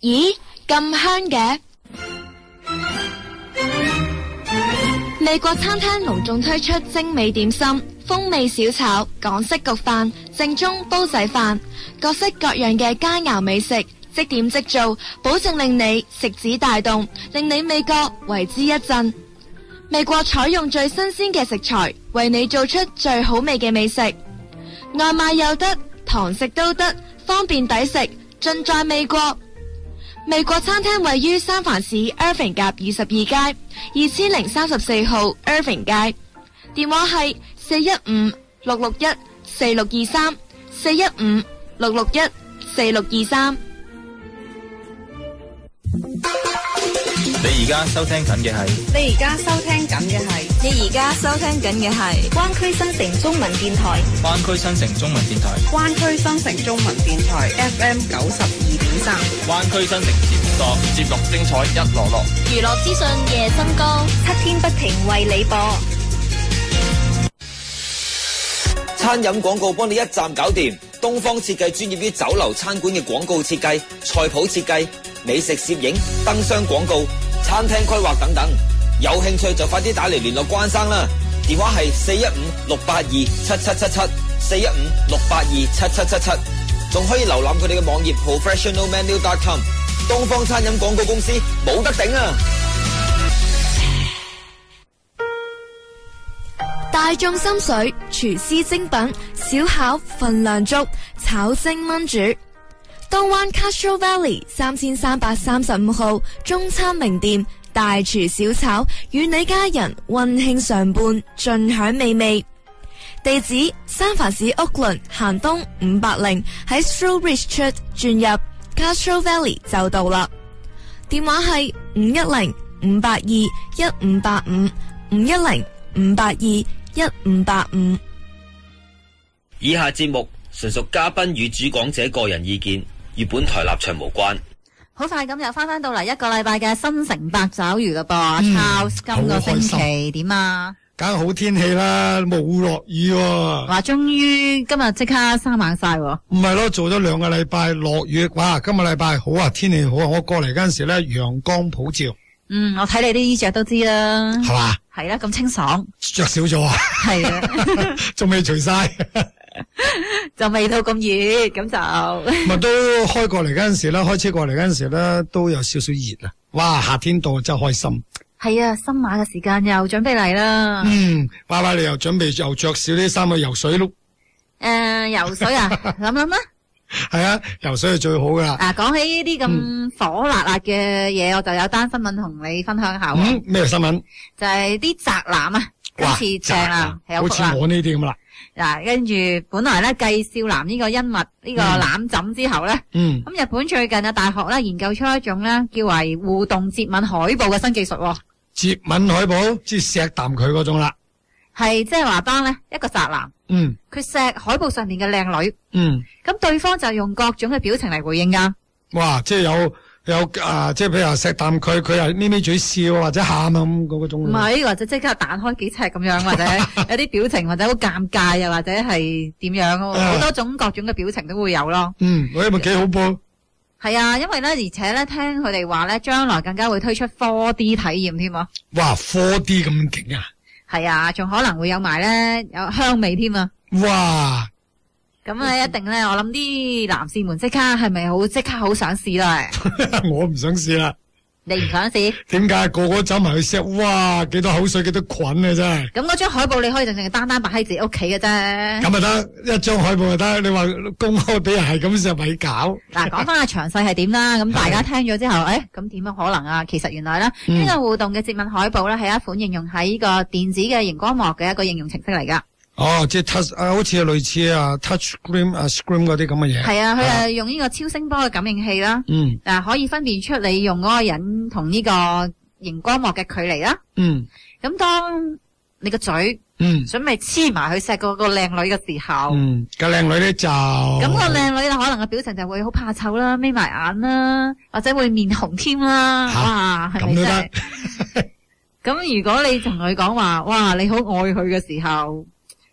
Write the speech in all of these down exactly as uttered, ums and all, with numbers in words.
咦，咁香嘅！美國餐廳隆重推出精美點心、風味小炒、港式焗飯、正宗煲仔飯，各式各樣嘅佳肴美食，即點即做，保證令你食指大動，令你味覺為之一振。美國採用最新鮮嘅食材，為你做出最好味嘅美食，外賣又得，堂食都得，方便抵食，盡在美國。美國餐廳位於三藩市 Irving 夾二十二街二千零三十四號 Irving 街，電話係四一五六六一四六二三四一五六六一四六二三。 你而家收聽緊嘅係， 你而家收聽緊嘅係， 你而家收聽緊嘅係灣區新城中文電台， 灣區新城中文電台， 灣區新城中文電台 F M 九十二點三， 灣區新城節目多，節目精彩一籮籮， 娛樂資訊夜深歌， 七天不停為你播。 餐飲廣告幫你一站搞掂，東方設計專業於酒樓餐館嘅廣告設計、菜譜設計、美食攝影、燈箱廣告、餐廳規劃等等，有興趣就快啲打嚟聯絡關生啦，電話係四一五六八二七七七七，四一五六八二七七七七，仲可以瀏覽佢哋嘅網頁 professional menu dot com。東方餐飲廣告公司冇得頂啊！ 大眾心水，廚師精品，小巧份量足，炒蒸炆煮。東灣 Castro Valley 三千三百三十五號中餐名店，大廚小炒，與你家人溫馨相伴，盡享美味。地址：三藩市 Oakland 行東五百零，喺 Strawbridge 出轉入 Castro Valley 就到啦。電話係五一零五八二一五八五五一零五八二一五八五。 以下節目純屬嘉賓與主講者個人意見，與本台立場無關。 好快咁又翻翻到嚟一個禮拜嘅新城八爪魚啦噃 ，Charles 今個星期點啊？ 梗係好天氣啦，冇落雨喎。 話終於今日即刻生猛晒喎。 唔係咯，做咗兩個禮拜落雨，哇！今個禮拜好啊，天氣好啊，我過嚟嗰陣時咧陽光普照。 嗯，我睇你啲衣着都知啦， 係嘛？ 係啦，咁清爽， 着少咗啊？ 係啊， 仲未除晒， 就未到咁熱，咁就咪都開過嚟嗰陣時咧，開車過嚟嗰陣時咧都有少少熱啊！哇，夏天到真係開心。 係啊，新馬嘅時間又準備嚟啦。 嗯，娃娃你又準備又着少啲衫去游水咯？ 誒、呃，游水啊，諗諗啦。 係啊，游水係最好噶啦。 啊，講起呢啲咁火辣辣嘅嘢，嗯、我就有單新聞同你分享下。 嗯，咩新聞？ 就係啲宅男啊，今次正啊， 好似我呢啲咁啦。 嗱，跟住本來咧繼少男呢個恩物呢個攬枕之後咧，嗯，咁日本最近嘅大學咧研究出一種咧叫為互動接吻海報嘅新技術。 接吻海報，即係錫啖佢嗰種啦。 係即係話當咧一個宅男，嗯，佢錫海報上面嘅靚女，嗯，咁對方就用各種嘅表情嚟回應噶。哇， 即係有有啊，即係譬如話錫啖佢，佢係咪咪嘴笑或者喊啊咁嗰種。 唔係，或者即刻彈開幾尺咁樣，或者有啲表情，或者好尷尬，又或者係點樣，好多種各種嘅表情都會有咯。 嗯，喂，咪幾好噃。 係啊，因為咧，而且咧，聽佢哋話咧，將來更加會推出 四 D 體驗添啊！ 哇 ，四 D 咁勁啊！ 係啊，仲可能會有埋咧有香味添啊！ 哇！ 咁咧一定咧，我諗啲男士們即刻係咪好即刻好想試啦？ 我唔想試啦。 你唔想試？ 點解個個走埋去錫？哇！幾多口水，幾多菌啊！真係。 咁嗰張海報你可以淨淨單單擺喺自己屋企嘅啫。 咁咪得一張海報就得。你話公開俾人係咁就咪搞。 嗱，講翻下詳細係點啦。咁大家聽咗之後，誒，咁點樣可能啊？其實原來咧呢、嗯、個互動嘅接吻海報咧係一款應用喺呢個電子嘅熒光幕嘅一個應用程式嚟噶。 哦，即係 touch 啊，好似類似啊 touch screen 啊 screen 嗰啲咁嘅嘢。 係啊，佢係用呢個超聲波嘅感應器啦。嗯。嗱，可以分辨出你用嗰個人同呢個熒光幕嘅距離啦。嗯。咁當你個嘴嗯準備黐埋去錫嗰個靚女嘅時候，嗯，個靚女咧就咁個靚女咧可能個表情就會好怕醜啦，眯埋眼啦，或者會面紅添啦。哇，係咪真係？咁如果你同佢講話，哇，你好愛佢嘅時候。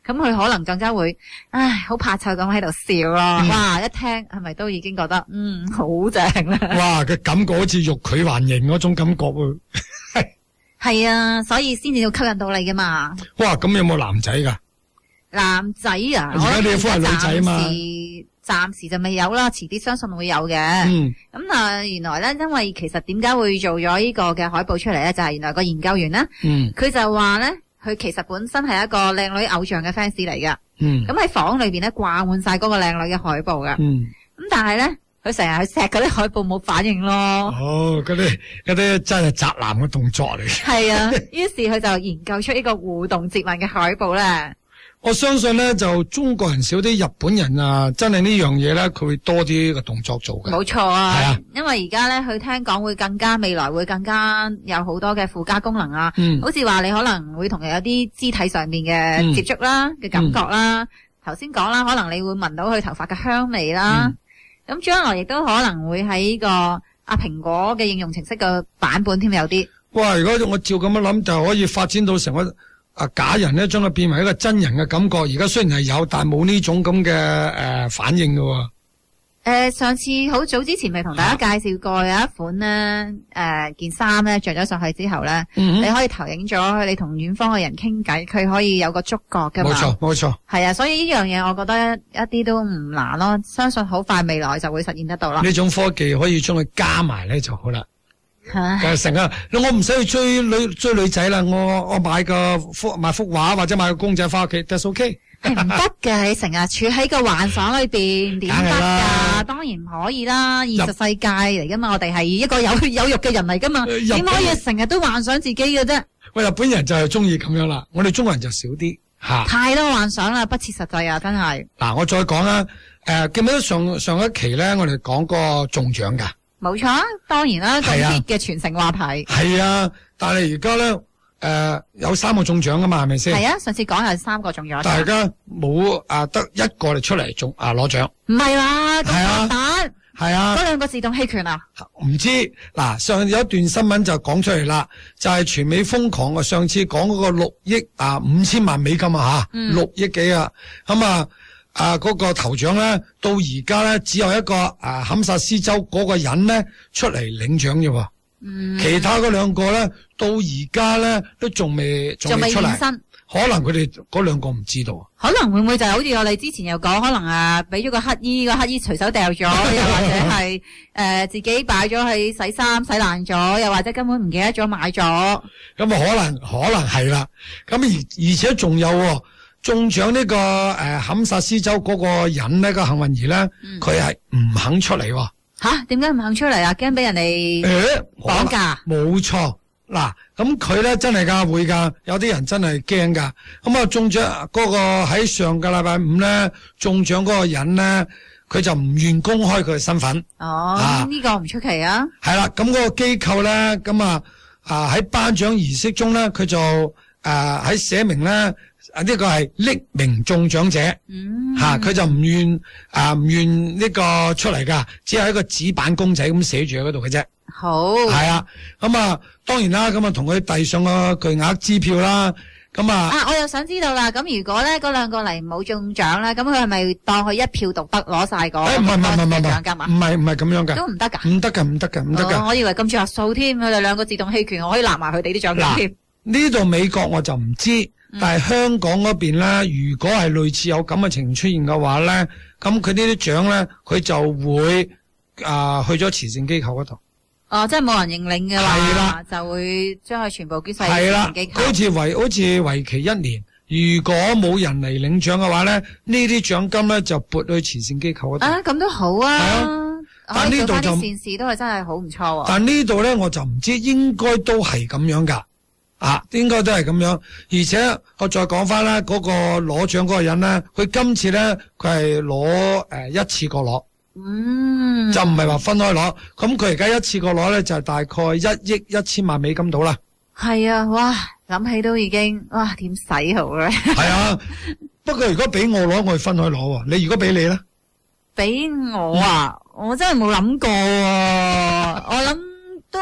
咁佢可能更加會，唉，好怕醜咁喺度笑咯。嗯、哇，一聽係咪都已經覺得，嗯，好正啦。 哇，嘅感覺好似欲拒還迎嗰種感覺喎。 係啊，所以先至要吸引到你噶嘛。哇， 咁有冇男仔噶？ 男仔啊， 而家你夫係女仔嘛？ 暫時就未有啦，遲啲相信會有嘅。 嗯。 咁啊，原來咧，因為其實點解會做咗呢個嘅海報出嚟咧，就係、是、原來個研究員咧，嗯，佢就話咧，佢其實本身係一個靚女偶像嘅 fans 嚟嘅。嗯。咁喺房裏邊咧掛滿晒嗰個靚女嘅海報嘅。嗯。咁但係咧，佢成日去錫嗰啲海報冇反應咯。哦，嗰啲嗰啲真係宅男嘅動作嚟。係啊，於是佢就研究出呢個互動接吻嘅海報咧。 我相信咧，就中國人少啲，日本人啊，真係呢樣嘢咧，佢會多啲個動作做嘅。 冇錯啊，係啊，因為而家咧，佢聽講會更加未來會更加有好多嘅附加功能啊。嗯，好似話你可能會同佢有啲肢體上面嘅接觸啦，嘅、嗯、感覺啦。頭先講啦，可能你會聞到佢頭髮嘅香味啦。咁、嗯、將來亦都可能會喺呢個阿蘋果嘅應用程式嘅版本添有啲。 哇！如果我照咁樣諗，就可以發展到成個。啊！假人咧，將佢變為一個真人嘅感覺。而家雖然係有，但係冇呢種咁嘅誒反應嘅。誒、 呃，上次好早之前咪同大家介紹過有一款咧，誒、呃、件衫咧着咗上去之後咧、嗯，你可以投影咗你同遠方嘅人傾偈，佢可以有個觸覺噶嘛。冇錯，冇錯。係啊，所以呢樣嘢我覺得一啲都唔難咯，相信好快未來就會實現得到啦。 呢種科技可以將佢加埋咧就好啦。成日我唔使去追女追女仔啦，我我買個幅買幅畫或者買個公仔翻屋企 ，that's OK。 係唔得嘅，你成日處喺個幻想裏邊，點得噶？當然唔可以啦，現實世界嚟噶嘛，我哋係一個有血有肉嘅人嚟噶嘛，點可以成日都幻想自己嘅啫？ 喂，日本人就係中意咁樣啦，我哋中國人就少啲吓。 太多幻想啦，不切實際啊，真係。嗱， 我再講啦，誒，記唔記得上上一期咧，我哋講個中獎噶？ 冇錯，當然啦，咁熱嘅全城話題。係啊，但係而家咧，誒、呃、有三個中獎噶嘛，係咪先？ 係啊，上次講有三個中咗。 大家冇啊，得一個嚟出嚟中啊攞獎。 唔係啦，咁簡單。 係啊。 嗰兩個自動棄權啊？ 唔知嗱，上有一段新聞就講出嚟啦，就係、是、全美瘋狂啊！上次講嗰個六億啊五千萬美金啊吓，六、嗯、億幾啊，咁啊。啊！嗰、那個頭獎咧，到而家咧只有一個啊，堪薩斯州嗰個人咧出嚟領獎啫。嗯，其他嗰兩個咧，到而家咧都仲未仲未出嚟。可能佢哋嗰兩個唔知道。 可能會唔會就係好似我哋之前又講，可能啊俾咗個乞衣，個乞衣隨手掉咗，又或者係誒、呃、自己擺咗去洗衫洗爛咗，又或者根本唔記得咗買咗。咁啊，可能可能係啦。咁而而且仲有、哦。中獎呢、這個誒堪薩斯州嗰個人呢、那個幸運兒咧，佢係唔肯出嚟喎。 吓？點解唔肯出嚟啊？驚俾人哋誒綁架？ 冇錯，嗱，咁佢咧真係噶會噶，有啲人真係驚噶。咁啊中獎嗰個喺上個禮拜五咧中獎嗰個人咧，佢就唔願公開佢嘅身份。 哦，呢、啊這個唔出奇啊。 係啦，咁嗰個機構咧，咁啊啊喺頒獎儀式中咧，佢就誒喺寫明咧。啊！呢個係匿名中獎者，吓、嗯、佢、啊、就唔願啊唔願呢個出嚟噶，只係一個紙板公仔咁寫住喺嗰度嘅啫。 好係啊，咁啊當然啦，咁啊同佢遞上個巨額支票啦，咁啊啊我又想知道啦，咁如果咧嗰兩個嚟冇中獎咧，咁佢係咪當佢一票獨得攞晒個？誒唔係唔係唔係唔係唔係唔係咁樣噶， 都唔得噶， 唔得噶唔得噶唔得噶。 我以為咁着數添，佢哋兩個自動棄權，我可以拿埋佢哋啲獎金添。 呢度美國我就唔知。但係香港嗰邊咧，如果係類似有咁嘅情形出現嘅話咧，咁佢呢啲獎咧，佢就會啊、呃、去咗慈善機構嗰度。 哦，即係冇人認領嘅話，係啦，就會將佢全部捐晒慈善機構。 好似為好似為期一年，如果冇人嚟領獎嘅話咧，呢啲獎金咧就撥去慈善機構嗰度。 啊，咁都好啊。係啊， 但呢度就善事都係真係好唔錯。 但呢度咧，我就唔知，應該都係咁樣噶。啊，應該都係咁樣，而且我再講翻啦，嗰個攞獎嗰個人咧，佢今次咧佢係攞誒一次過攞，嗯，就唔係話分開攞，咁佢而家一次過攞咧就係大概一億一千萬美金到啦。 係啊，哇，諗起都已經哇點使好咧。 係啊，不過如果俾我攞，我會分開攞。你如果俾你咧？ 俾我啊，嗯、我真係冇諗過、啊，我諗。都會係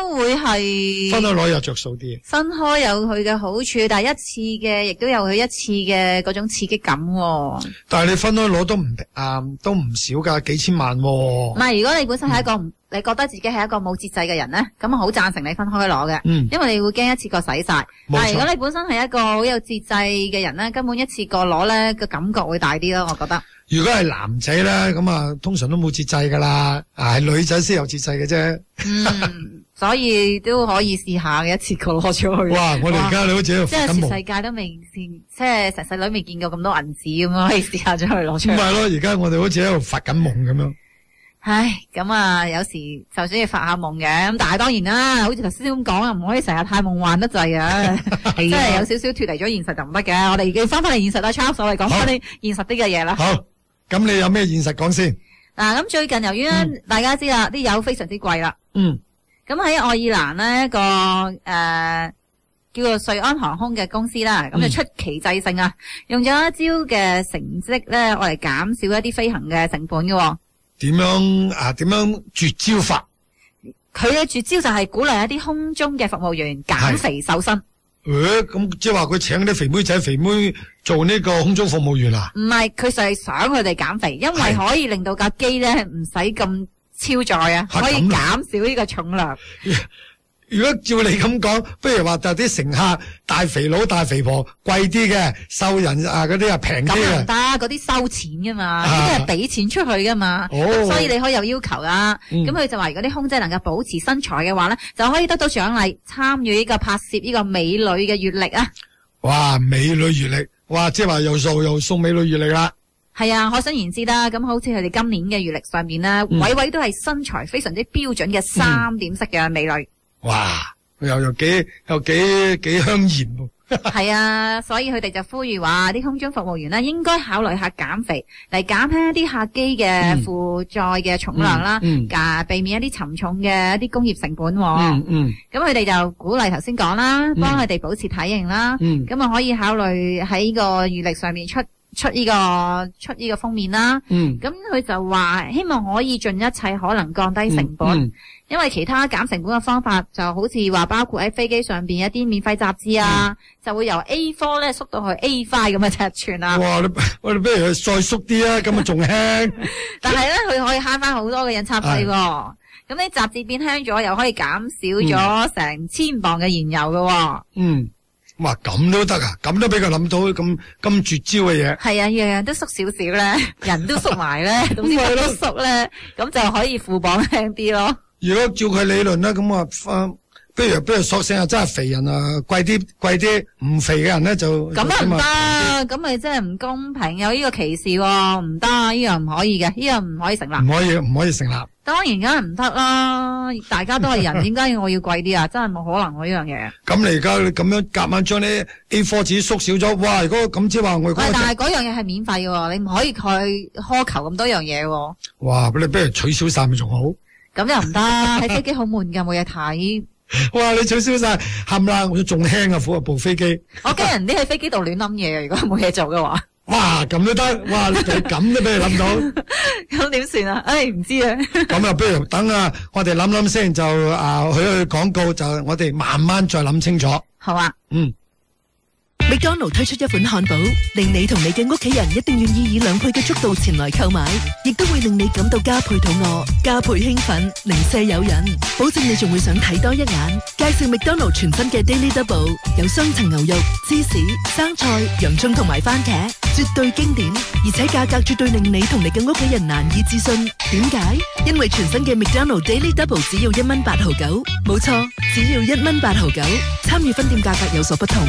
係分開攞有着數啲。 分開有佢嘅好處，但係一次嘅亦都有佢一次嘅嗰種刺激感、哦。 但係你分開攞都唔啊都唔少噶，幾千萬、哦。 唔係，如果你本身係一個唔、嗯、你覺得自己係一個冇節制嘅人咧，咁我好贊成你分開攞嘅，嗯、因為你會驚一次過使晒。但係如果你本身係一個好有節制嘅人咧，根本一次過攞咧個感覺會大啲咯，我覺得。 如果係男仔咧，咁啊通常都冇節制噶啦，啊係女仔先有節制嘅啫。 嗯，所以都可以試下嘅，一次過攞咗去。哇！ 我哋而家你好似喺度即係全世界都未見，即係成世女未見過咁多銀紙咁樣，可以試下咗去攞出去。 咁咪咯，而家我哋好似喺度發緊夢咁樣。 唉，咁啊，有時就算要發下夢嘅，咁但係當然啦，好似頭先咁講啊，唔可以成日太夢幻得滯啊，即係有少少脫離咗現實就唔得嘅。我哋要翻翻嚟現實啦 ，Charles， 我哋講翻啲現實啲嘅嘢啦。好， 咁你有咩現實講先？ 嗱，咁最近由於咧，嗯、大家知啦，啲油非常之貴啦。嗯。咁喺愛爾蘭呢一個誒、呃、叫做瑞安航空嘅公司啦，咁、嗯、就出奇制勝啊，用咗一招嘅成績咧，我嚟減少一啲飛行嘅成本嘅。 點樣啊？點樣絕招法？ 佢嘅絕招就係鼓勵一啲空中嘅服務員減肥瘦身。 誒，咁即係話佢請啲肥妹仔、肥妹做呢個空中服務員啊？ 唔係，佢就係想佢哋減肥，因為可以令到架機咧唔使咁超載啊，可以減少呢個重量。 如果照你咁講，不如話就啲乘客大肥佬大肥婆貴啲嘅，瘦人啊嗰啲啊平啲嘅。咁唔得，嗰啲收錢噶嘛，呢啲係俾錢出去噶嘛。哦，所以你可以有要求啊。咁佢、嗯、就話如果啲空姐能夠保持身材嘅話咧，就可以得到獎勵，參與呢個拍攝呢個美女嘅月曆啊。哇，美女月曆，哇，即係話又數又送美女月曆啦。係啊，可想而知啦。咁好似佢哋今年嘅月曆上面咧，位位都係身材非常之標準嘅三點式嘅美女。嗯哇，又又幾又幾幾香艷喎！係啊，所以佢哋就呼籲話啲空中服務員咧應該考慮下減肥，嚟減輕一啲客機嘅負載嘅重量啦，嗯嗯、避免一啲沉重嘅一啲工業成本。嗯嗯，咁佢哋就鼓勵頭先講啦，幫佢哋保持體型啦。嗯，咁啊可以考慮喺呢個月曆上面出出呢、這個出呢個封面啦。嗯，咁佢就話希望可以盡一切可能降低成本。嗯嗯因為其他減成本嘅方法就好似話包括喺飛機上邊一啲免費雜誌啊，嗯、就會由 A 四 咧縮到去 A 五 咁嘅尺寸啊。哇！你我哋不如再縮啲啊，咁啊仲輕。但係咧，佢可以慳翻好多嘅印刷費喎。咁啲雜誌變輕咗，又可以減少咗成千磅嘅燃油嘅。嗯，哇！咁都得啊？咁都俾佢諗到咁咁絕招嘅嘢。係啊，樣樣都縮少少咧，人都縮埋咧，咁啲都縮咧，咁就可以負磅輕啲咯。如果照佢理論咧，咁啊，不如不如索性啊，真係肥人啊，貴啲貴啲，唔肥嘅人咧就咁啊唔得，咁咪真係唔公平，有呢個歧視喎，唔得，呢樣唔可以嘅，呢樣唔可以成立，唔可以唔可以成立。當然梗係唔得啦，大家都係人，點解我要貴啲啊？真係冇可能喎呢樣嘢。咁你而家咁樣夾硬將啲 A 四 紙縮小咗，哇！如果咁即係話我，但係嗰樣嘢係免費嘅，你唔可以去苛求咁多樣嘢喎。哇！你不如取消晒咪仲好？咁又唔得，喺飛機好悶噶，冇嘢睇。哇！你取消晒，冚啦，我仲輕啊，苦啊部飛機。我驚人啲喺飛機度亂諗嘢啊！如果冇嘢做嘅話。哇！咁都得，哇！你咁都俾你諗到。咁點算啊？唉，唔知啊。咁啊，不如等啊，我哋諗諗先，就啊去去廣告，就我哋慢慢再諗清楚。好啊。嗯。麥當勞推出一款漢堡，令你同你嘅屋企人一定願意以兩倍嘅速度前來購買，亦都會令你感到加倍肚餓、加倍興奮、零舍誘人，保證你仲會想睇多一眼。介紹麥當勞全新嘅 Daily Double， 有雙層牛肉、芝士、生菜、洋蔥同埋番茄，絕對經典，而且價格絕對令你同你嘅屋企人難以置信。點解？因為全新嘅麥當勞 Daily Double 只要一蚊八毫九，冇錯，只要一蚊八毫九。參與分店價格有所不同。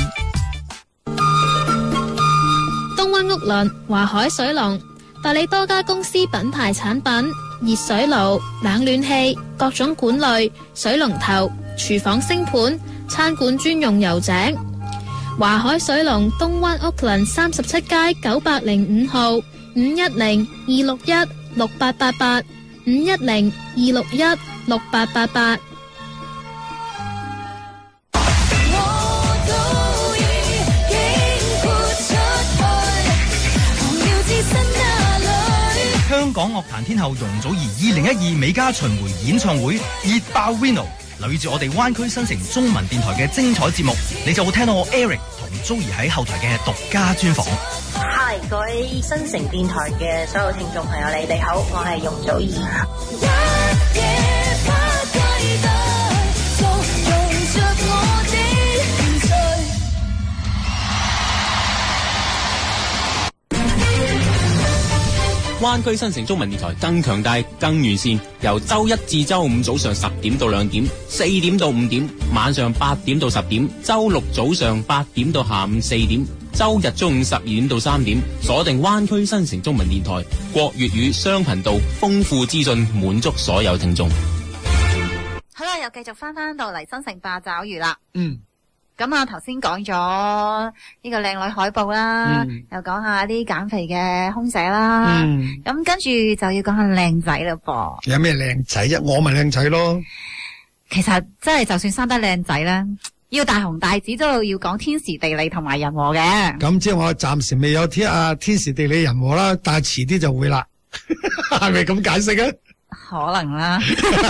東灣屋輪華海水龍代理多家公司品牌產品，熱水爐、冷暖氣、各種管類、水龍頭、廚房星盤、餐館專用油井。華海水龍東灣屋輪三十七街九百零五號，五一零二六一六八八八，五一零二六一六八八八。 香港樂壇天后容祖兒二零一二美加巡迴演唱會熱爆 Reno， 留意住我哋灣區新城中文電台嘅精彩節目，你就會聽到我 Eric 同 Joey 喺後台嘅獨家專訪。 Hi， 各位新城電台嘅所有聽眾朋友，你哋好，我係容祖兒。 灣區新城中文電台更強大、更完善，由周一至周五早上十點到兩點，四點到五點，晚上八點到十點，周六早上八點到下午四點，周日中午十二點到三點，鎖定灣區新城中文電台國粵語雙頻道，豐富資訊，滿足所有聽眾。 好啦，又繼續翻翻到嚟新城八爪魚啦。 嗯。 咁啊，頭先講咗呢個靚女海報啦， 嗯、 又講下啲減肥嘅空姐啦，咁、嗯、跟住就要講下靚仔啦噃。 有咩靚仔啫？我咪靚仔咯。 其實真係就算生得靚仔咧，要大紅大紫都要講天時地利同埋人和嘅。 咁即係我暫時未有天啊天時地利人和啦，但係遲啲就會啦。係咪咁解釋啊？ 可能啦。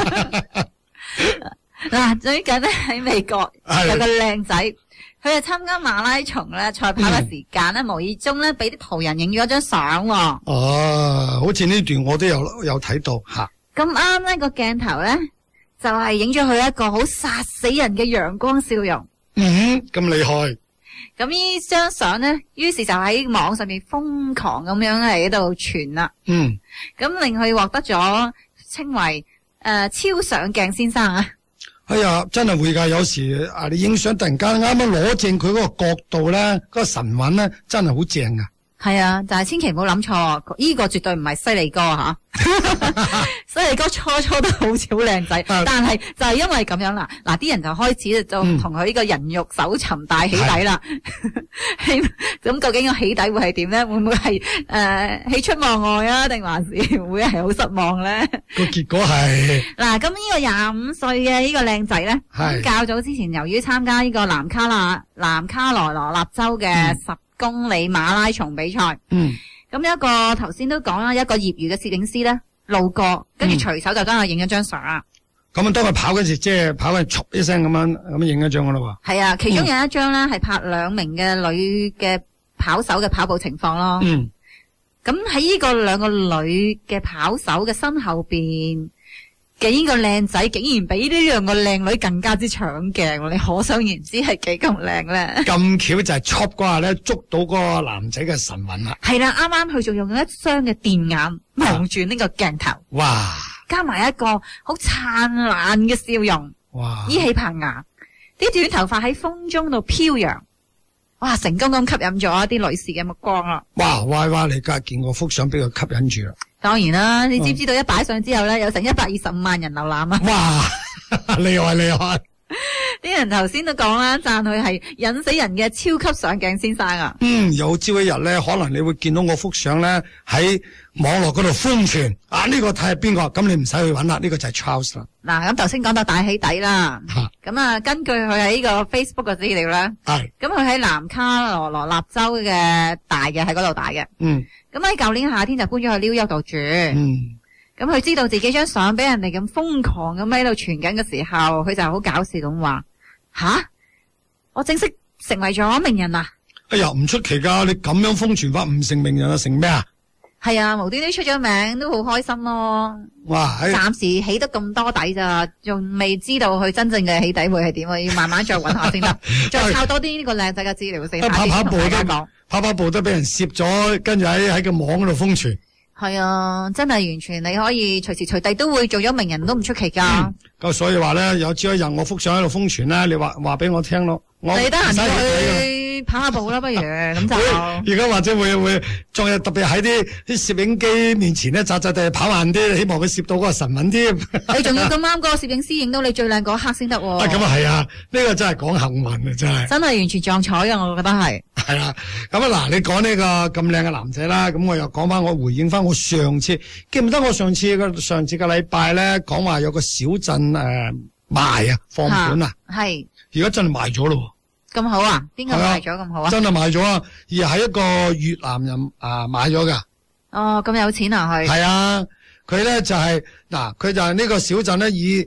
嗱，最近咧喺美國有個靚仔，佢係參加馬拉松咧賽跑嘅時間咧，無意中咧俾啲途人影咗張相。 哦，好似呢段我都有有睇到吓。 咁啱呢個鏡頭咧，就係影咗佢一個好殺死人嘅陽光笑容。 嗯，咁厲害。 咁呢張相咧，於是就喺網上面瘋狂咁樣喺度傳啦。 嗯。 咁令佢獲得咗稱為誒、呃、超上鏡先生啊。 哎呀，真係會噶！有時啊，你影相突然間啱啱攞正佢嗰個角度咧，嗰、嗰個神韻咧，真係好正噶。 係啊，但係千祈唔好諗錯，呢、這個絕對唔係犀利哥吓。犀利哥初初都好似好靚仔，但係就係因為咁樣啦，嗱啲人就開始就同佢呢個人肉搜尋大起底啦。咁、嗯、究竟個起底會係點咧？會唔會係誒喜出望外啊？定還是會係好失望咧？ 個結果係嗱，咁呢個廿五歲嘅呢個靚仔咧，咁較早之前由於參加呢個南卡那南卡羅來納州嘅十公里馬拉松比賽，嗯，咁一個頭先都講啦，一個業餘嘅攝影師咧路過，跟住隨手就將佢影咗張相啦。 咁啊，當佢跑嗰時，即係跑嗰時，唰一聲咁樣咁樣影一張噶啦喎。係啊，其中有一張咧係拍兩名嘅女嘅跑手嘅跑步情況咯。嗯，咁喺呢個兩個女嘅跑手嘅身後邊嘅呢個靚仔，竟然比呢兩個靚女更加之搶鏡，你可想而知係幾咁靚咧？咁巧就係戳嗰下咧，捉到嗰個男仔嘅神韻啦。 係啦，啱啱佢仲用一雙嘅電眼望住呢個鏡頭，哇！加埋一個好燦爛嘅笑容，哇！依起棚牙，啲短頭髮喺風中度飄揚，哇！成功咁吸引咗一啲女士嘅目光啦。 哇！哇哇！你梗係見過幅相俾佢吸引住啦。 當然啦，你知唔知道一擺上之後咧，有成一百二十五萬人瀏覽啊！ 哇，厲害厲害！ 啲人頭先都講啦，讚佢係引死人嘅超級上鏡先生啊！ 嗯，有朝一日咧，可能你會見到我幅相咧喺網絡嗰度瘋傳啊！呢、這個睇下邊個，咁你唔使去揾啦，呢、這個就係 Charles 啦。 嗱，咁頭先講到大起底啦，咁啊，根據佢喺呢個 Facebook 嘅資料咧，係咁佢喺南卡羅來納州嘅大嘅喺嗰度大嘅，嗯。咁喺舊年夏天就搬咗去紐約度住，嗯，咁佢知道自己張相俾人哋咁瘋狂咁喺度傳緊嘅時候，佢就好搞笑咁話：吓，我正式成為咗名人啦！ 哎呀，唔出奇噶，你咁樣瘋傳法唔成名人啊，成咩啊？ 係啊，無端端出咗名都好開心咯！ 哇， 暫時起得咁多底咋，仲未知道佢真正嘅起底會係點啊，要慢慢再揾下先得，再抄多啲呢個靚仔嘅資料先。 跑跑步都跑跑步都俾人攝咗，跟住喺喺個網嗰度瘋傳。係啊，真係完全你可以隨時隨地都會做咗名人都唔出奇噶。咁、 嗯、所以話咧，有朝一日我幅相喺度瘋傳咧，你話話俾我聽咯。我你得閒去跑下步啦，不如咁就。 而家或者會會仲有特別喺啲啲攝影機面前咧，扎扎地跑慢啲，希望佢攝到嗰個神韻添。 你仲要咁啱嗰個攝影師影到你最靚嗰刻先得。啊， 咁啊係啊，呢、這個真係講幸運啊，真係。真係完全撞彩啊，我覺得係。 係啊，咁啊嗱，你講呢個咁靚嘅男仔啦，咁我又講翻，我回應翻我上次記唔得我上次個上次個禮拜咧講話有個小鎮誒、呃、賣啊放盤啊，係。而家真係賣咗咯， 咁好啊？邊個賣咗咁好啊？ 真係賣咗啊！而係一個越南人啊買咗噶。 哦，咁有錢啊佢？ 係啊，佢咧就係、是、嗱，佢就係呢個小鎮咧以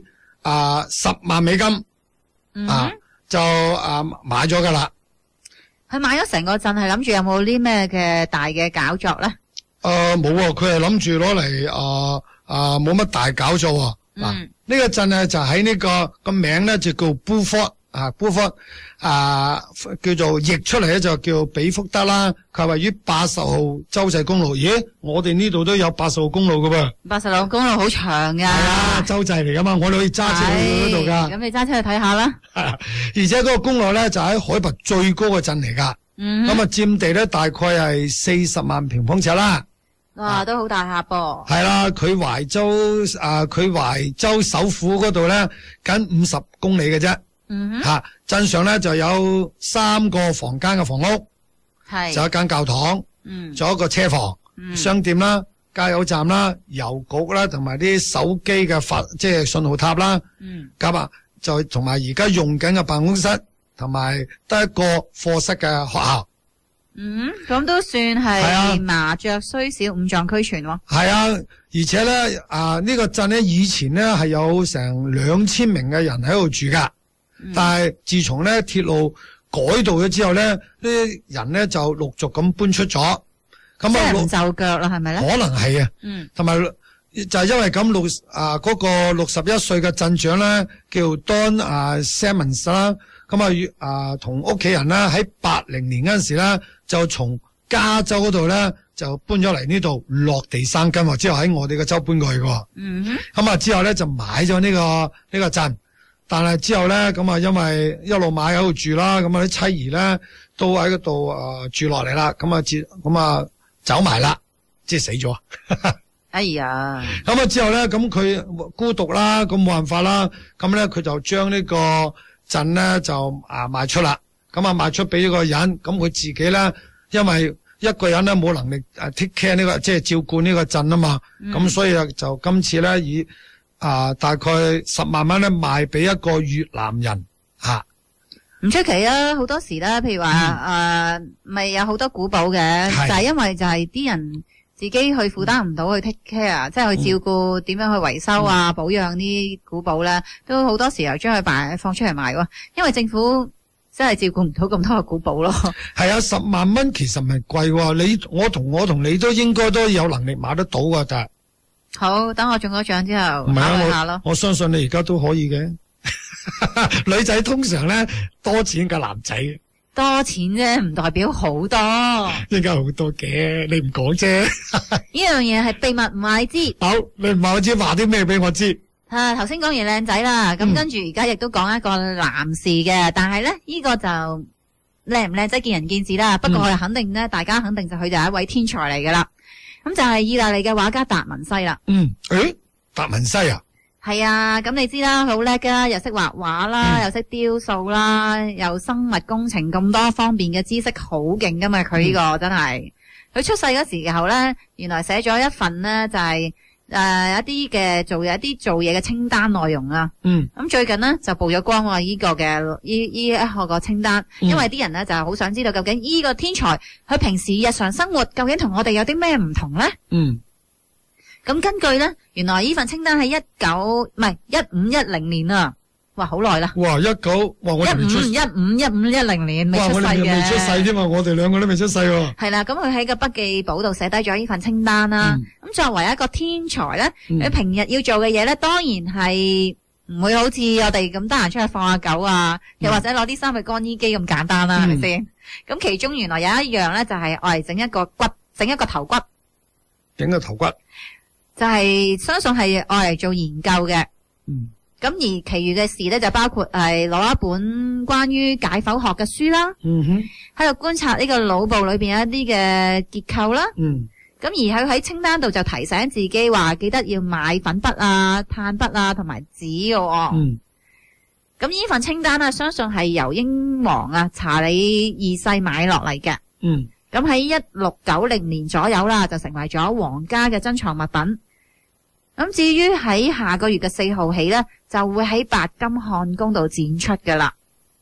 啊十萬美金、嗯、啊就啊買咗噶啦。 佢買咗成個鎮係諗住有冇啲咩嘅大嘅搞作咧？ 誒冇啊，佢係諗住攞嚟啊啊冇乜大搞作啊。嗱、嗯，呢、這個鎮咧就喺呢、這個個名咧就叫 Beaufort 啊 Beaufort 啊叫做譯出嚟咧就叫比福德啦。佢係位於八十號州際公路。咦，我哋呢度都有八十號公路噶噃。 八十號公路好長噶。係啊，州際嚟噶嘛，我哋可以揸車去嗰度噶。 咁你揸車去睇下啦。 而且嗰個公路咧就喺海拔最高嘅鎮嚟噶。嗯。咁啊佔地咧大概係四十萬平方尺啦。 哇，啊、都好大下噃。係啦，佢懷州啊，佢懷州首府嗰度咧，僅五十公里嘅啫。嗯哼。吓、啊，鎮上咧就有三個房間嘅房屋，係，就有一間教堂，嗯，仲有一個車房、嗯、商店啦、加油站啦、郵局啦，同埋啲手機嘅發即係信號塔啦。嗯。咁啊，就同埋而家用緊嘅辦公室，同埋得一個課室嘅學校。 嗯，咁都算係麻雀雖小五臟俱全喎。 係啊，而且咧啊，呢、這個鎮咧以前咧係有成兩千名嘅人喺度住噶、嗯，但係自從咧鐵路改道咗之後咧，呢啲人咧就陸續咁搬出咗，咁啊唔就腳啦，係咪咧？ 可能係啊，嗯，同埋就係因為咁六啊嗰、那個六十一歲嘅鎮長咧叫 Don 啊 Simmons 啦，咁啊啊同屋企人啦喺八零年嗰陣時咧。就從加州嗰度咧就搬咗嚟呢度落地生根，之後喺我哋嘅州搬過去嘅。嗯哼。咁啊之後咧就買咗呢、這個呢、這個鎮，但係之後咧咁啊因為一路買喺度住啦，咁啊啲妻兒咧都喺嗰度啊住落嚟啦，咁啊接咁啊走埋啦，即係死咗。 哎呀！ 咁啊之後咧咁佢孤獨啦，咁冇辦法啦，咁咧佢就將呢個鎮咧就啊賣出啦。咁啊賣出俾呢個人，咁佢自己咧，因為一個人咧冇能力誒 take care 呢個，即係照顧呢個鎮啊嘛，咁、嗯、所以啊就今次咧以啊大概十萬蚊咧賣俾一個越南人吓， 唔出奇啊！好多時咧，譬如話誒，咪、嗯呃、有好多古堡嘅，就係、是、因為就係啲人自己去負擔唔到去 take care，、嗯、即係去照顧點、嗯、樣去維修啊、嗯、保養啲古堡咧，都好多時候將佢擺放出嚟賣喎，因為政府。真係照顧唔到咁多嘅古堡咯。 係啊，十萬蚊其實唔係貴喎。你我同我同你都應該都有能力買得到㗎，但係好等我中咗獎之後考慮下咯。 我相信你而家都可以嘅。女仔通常咧多錢過男仔。 多錢啫，唔代表好多。 應該好多嘅，你唔講啫。 呢樣嘢係秘密，唔話你知。 好，你唔話我知，話啲咩俾我知。 啊，頭先講完靚仔啦，咁、嗯、跟住而家亦都講一個男士嘅，但係咧呢、這個就靚唔靚仔見仁見智啦。不過我肯定咧、嗯，大家肯定就佢就係一位天才嚟噶啦。咁就係意大利嘅畫家達文西啦。嗯， 誒，達文西啊？ 係啊，咁你知啦，佢好叻噶，又識畫畫啦，又識雕塑啦，又生物工程咁多方面嘅知識好勁噶嘛。佢呢、這個、嗯、真係，佢出世嗰時候咧，原來寫咗一份咧就係、是。誒、呃，一啲嘅做嘢，一啲做嘢嘅清單內容啊。嗯。咁最近呢，就曝咗光喎，呢個嘅呢呢一個個清單，嗯、因為啲人呢，就好想知道究竟呢個天才佢平時日常生活究竟同我哋有啲咩唔同呢？嗯。咁根據呢，原來呢份清單喺一九唔係一五一零年啊。哇，好耐啦！ 哇，一九哇，我哋未出一五一五一五一零年未出世嘅。哇，我哋未出世添嘛，我哋兩個都未出世喎。係啦，咁佢喺個筆記簿度寫低咗呢份清單啦。咁、嗯、作為一個天才咧，佢、嗯、平日要做嘅嘢咧，當然係唔會好似我哋咁得閒出去放下狗啊，又、嗯、或者攞啲衫去乾衣機咁簡單啦，係咪先？咁其中原來有一樣咧，就係愛嚟整一個骨，整一個頭骨， 整個頭骨， 就係、是、相信係愛嚟做研究嘅。嗯。咁而其餘嘅事咧，就包括係攞一本關於解剖學嘅書啦，嗯哼，喺度觀察呢個腦部裏邊有一啲嘅結構啦，嗯，咁而佢喺清單度就提醒自己話，記得要買粉筆啊、炭筆啊同埋紙嘅喎，嗯，咁呢份清單啊，相信係由英皇啊查理二世買落嚟嘅，嗯，咁喺一六九零年左右啦，就成為咗皇家嘅珍藏物品。咁至於喺下個月嘅四號起咧，就會喺白金漢宮度展出噶啦。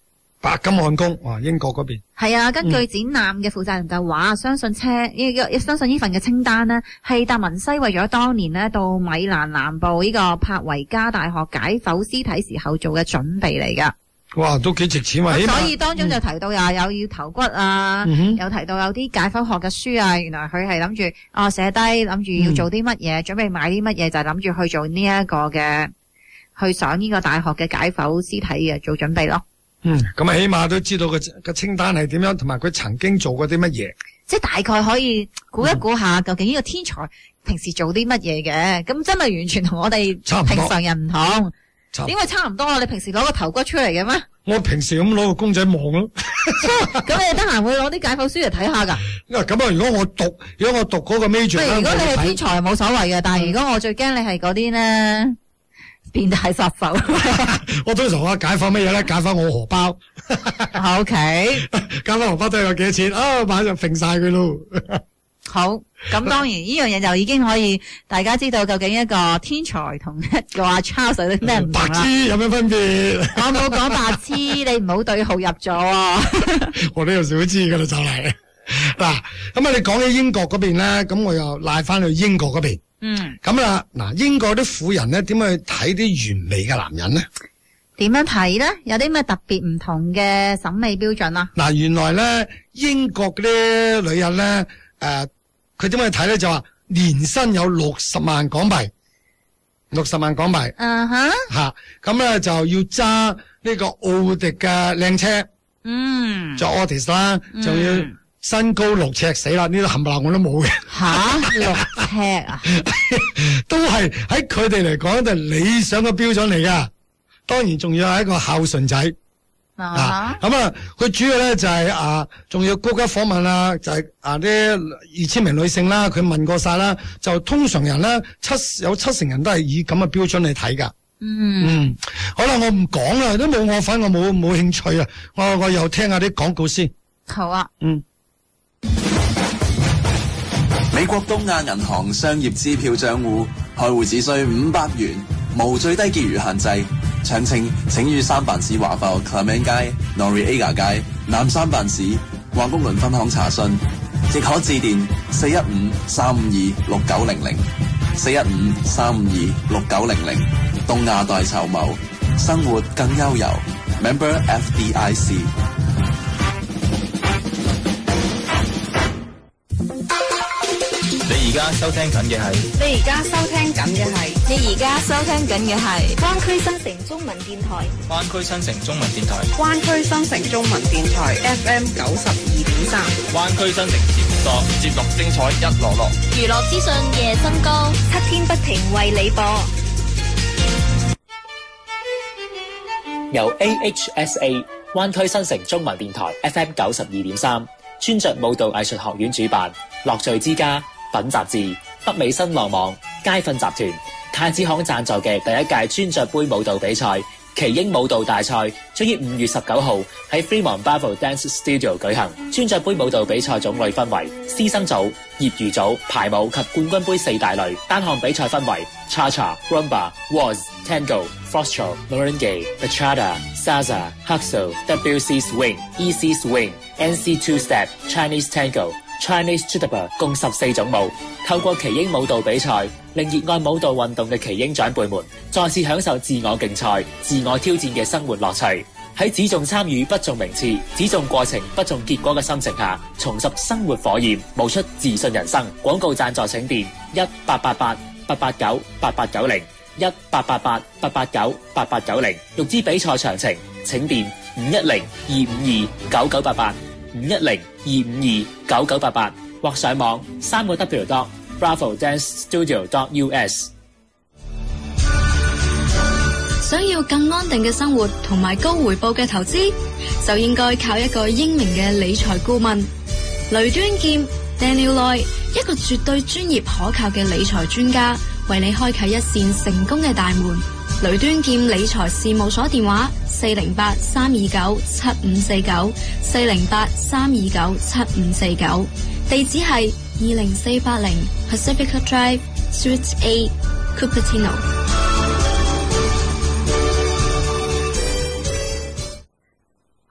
白金漢宮，哇！英國嗰邊係啊，根據展覽嘅負責人就話，相信車呢個相信呢份嘅清單呢，係達文西為咗當年呢到米蘭南部呢個柏維加大學解剖屍體時候做嘅準備嚟噶。 哇，都幾值錢喎！ 所以當中就提到又有要頭骨啊，嗯、有提到有啲解剖學嘅書啊，原來佢係諗住哦寫低，諗住要做啲乜嘢，嗯、準備買啲乜嘢，就係諗住去做呢一個嘅，去上呢個大學嘅解剖屍體嘅做準備咯。 嗯，咁啊，起碼都知道個個清單係點樣，同埋佢曾經做過啲乜嘢，即係大概可以估一估下，究竟呢個天才平時做啲乜嘢嘅？咁真係完全同我哋平常人唔同。點會差唔多啊？你平時攞個頭骨出嚟嘅咩？我平時咁攞個公仔望咯。咁你得閒會攞啲解剖書嚟睇下噶？咁啊，如果我讀，如果我讀嗰個 major，如果你係天才冇所謂嘅，但係如果我最驚你係嗰啲咧變態殺手。我通常話解剖乜嘢咧？解剖我荷包。O K。解剖荷包都有幾多錢？啊，馬上揈晒佢咯。好，咁當然呢樣嘢就已經可以大家知道究竟一個天才同一個阿 Charles 有啲咩唔同啦。白痴有咩分別？我冇講白痴，你唔好對號入座啊！我都有少知噶啦，就嚟嗱。咁啊，你講起英國嗰邊咧，咁我又賴翻去英國嗰邊。嗯。咁啊，嗱，英國啲婦人咧，點樣去睇啲完美嘅男人咧？點樣睇咧？有啲咩特別唔同嘅審美標準啊？嗱，原來咧英國嗰啲女人咧。誒，佢點樣去睇咧？就話年薪有六十萬港幣，六十萬港幣。嗯哼。吓，咁咧就要揸呢個奧迪嘅靚車。嗯。做 Altis 啦，仲要身高六尺，死啦！呢啲冚唪唥我都冇嘅。吓，六尺啊？都係喺佢哋嚟講就係理想嘅標準嚟噶。當然仲要係一個孝順仔。啊，咁啊，佢主要咧就係、是、啊，仲要高級訪問啦，就係、是、啊啲二千名女性啦，佢問過晒啦，就通常人咧七有七成人都係以咁嘅標準嚟睇噶。嗯，嗯，好啦，我唔講啦，都冇我份，我冇冇興趣啊，我我又聽下啲廣告先。好啊。嗯。 美國東亞銀行商業支票賬戶開戶只需五百元，無最低結餘限制。詳情請於三藩市華埠 Clement 街、Noriega 街、南三藩市華公倫分行查詢，亦可致電四一五三五二六九零零、四一五三五二六九零零。東亞代籌謀，生活更悠遊。Member F D I C。 你而家收聽緊嘅係， 你而家收聽緊嘅係， 你而家收聽緊嘅係灣區新城中文電台， 灣區新城中文電台， 灣區新城中文電台 F M 九十二點三， 灣區新城節目多，節目精彩一籮籮， 娛樂資訊夜新歌， 七天不停為你播。 由 A H S A 灣區新城中文電台 F M 九十二點三，專着舞蹈藝術學院主辦，樂聚之家、品雜誌、北美新浪網、佳訓集團、太子行贊助嘅第一屆專着杯舞蹈比賽奇英舞蹈大賽將於五月十九號喺 Fremont Bravo Dance Studio 舉行。專着杯舞蹈比賽種類分為師生組、業餘組、排舞及冠軍杯四大類。單項比賽分為 Cha-Cha、Rumba、Waltz、Tango、Foxtrot、Merengue、Bachata、Salsa、Huxo、W C Swing、E C Swing、N C Two Step、Chinese Tango、Chinese Jitterbug 共十四種舞。透過奇英舞蹈比賽，令熱愛舞蹈運動嘅奇英長輩們再次享受自我競賽、自我挑戰嘅生活樂趣。喺只重參與不重名次、只重過程不重結果嘅心情下，重拾生活火焰，冒出自信人生。廣告贊助請電一八八八八八九八八九零一八八八八八九八八九零。欲知比賽詳情，請電五一零二五二九九八八五一零二五二九九八八或上網三個 W dot Bravo Dance Studio dot U S。 想要更安定嘅生活同埋高回報嘅投資，就應該靠一個英明嘅理財顧問雷端劍 Daniel Loy， 一個絕對專業可靠嘅理財專家，為你開啟一扇成功嘅大門。雷端劍理財事務所電話四零八三二九七五四九四零八三二九七五四九，地址係二零四八零 Pacifica Drive Suite A Cupertino。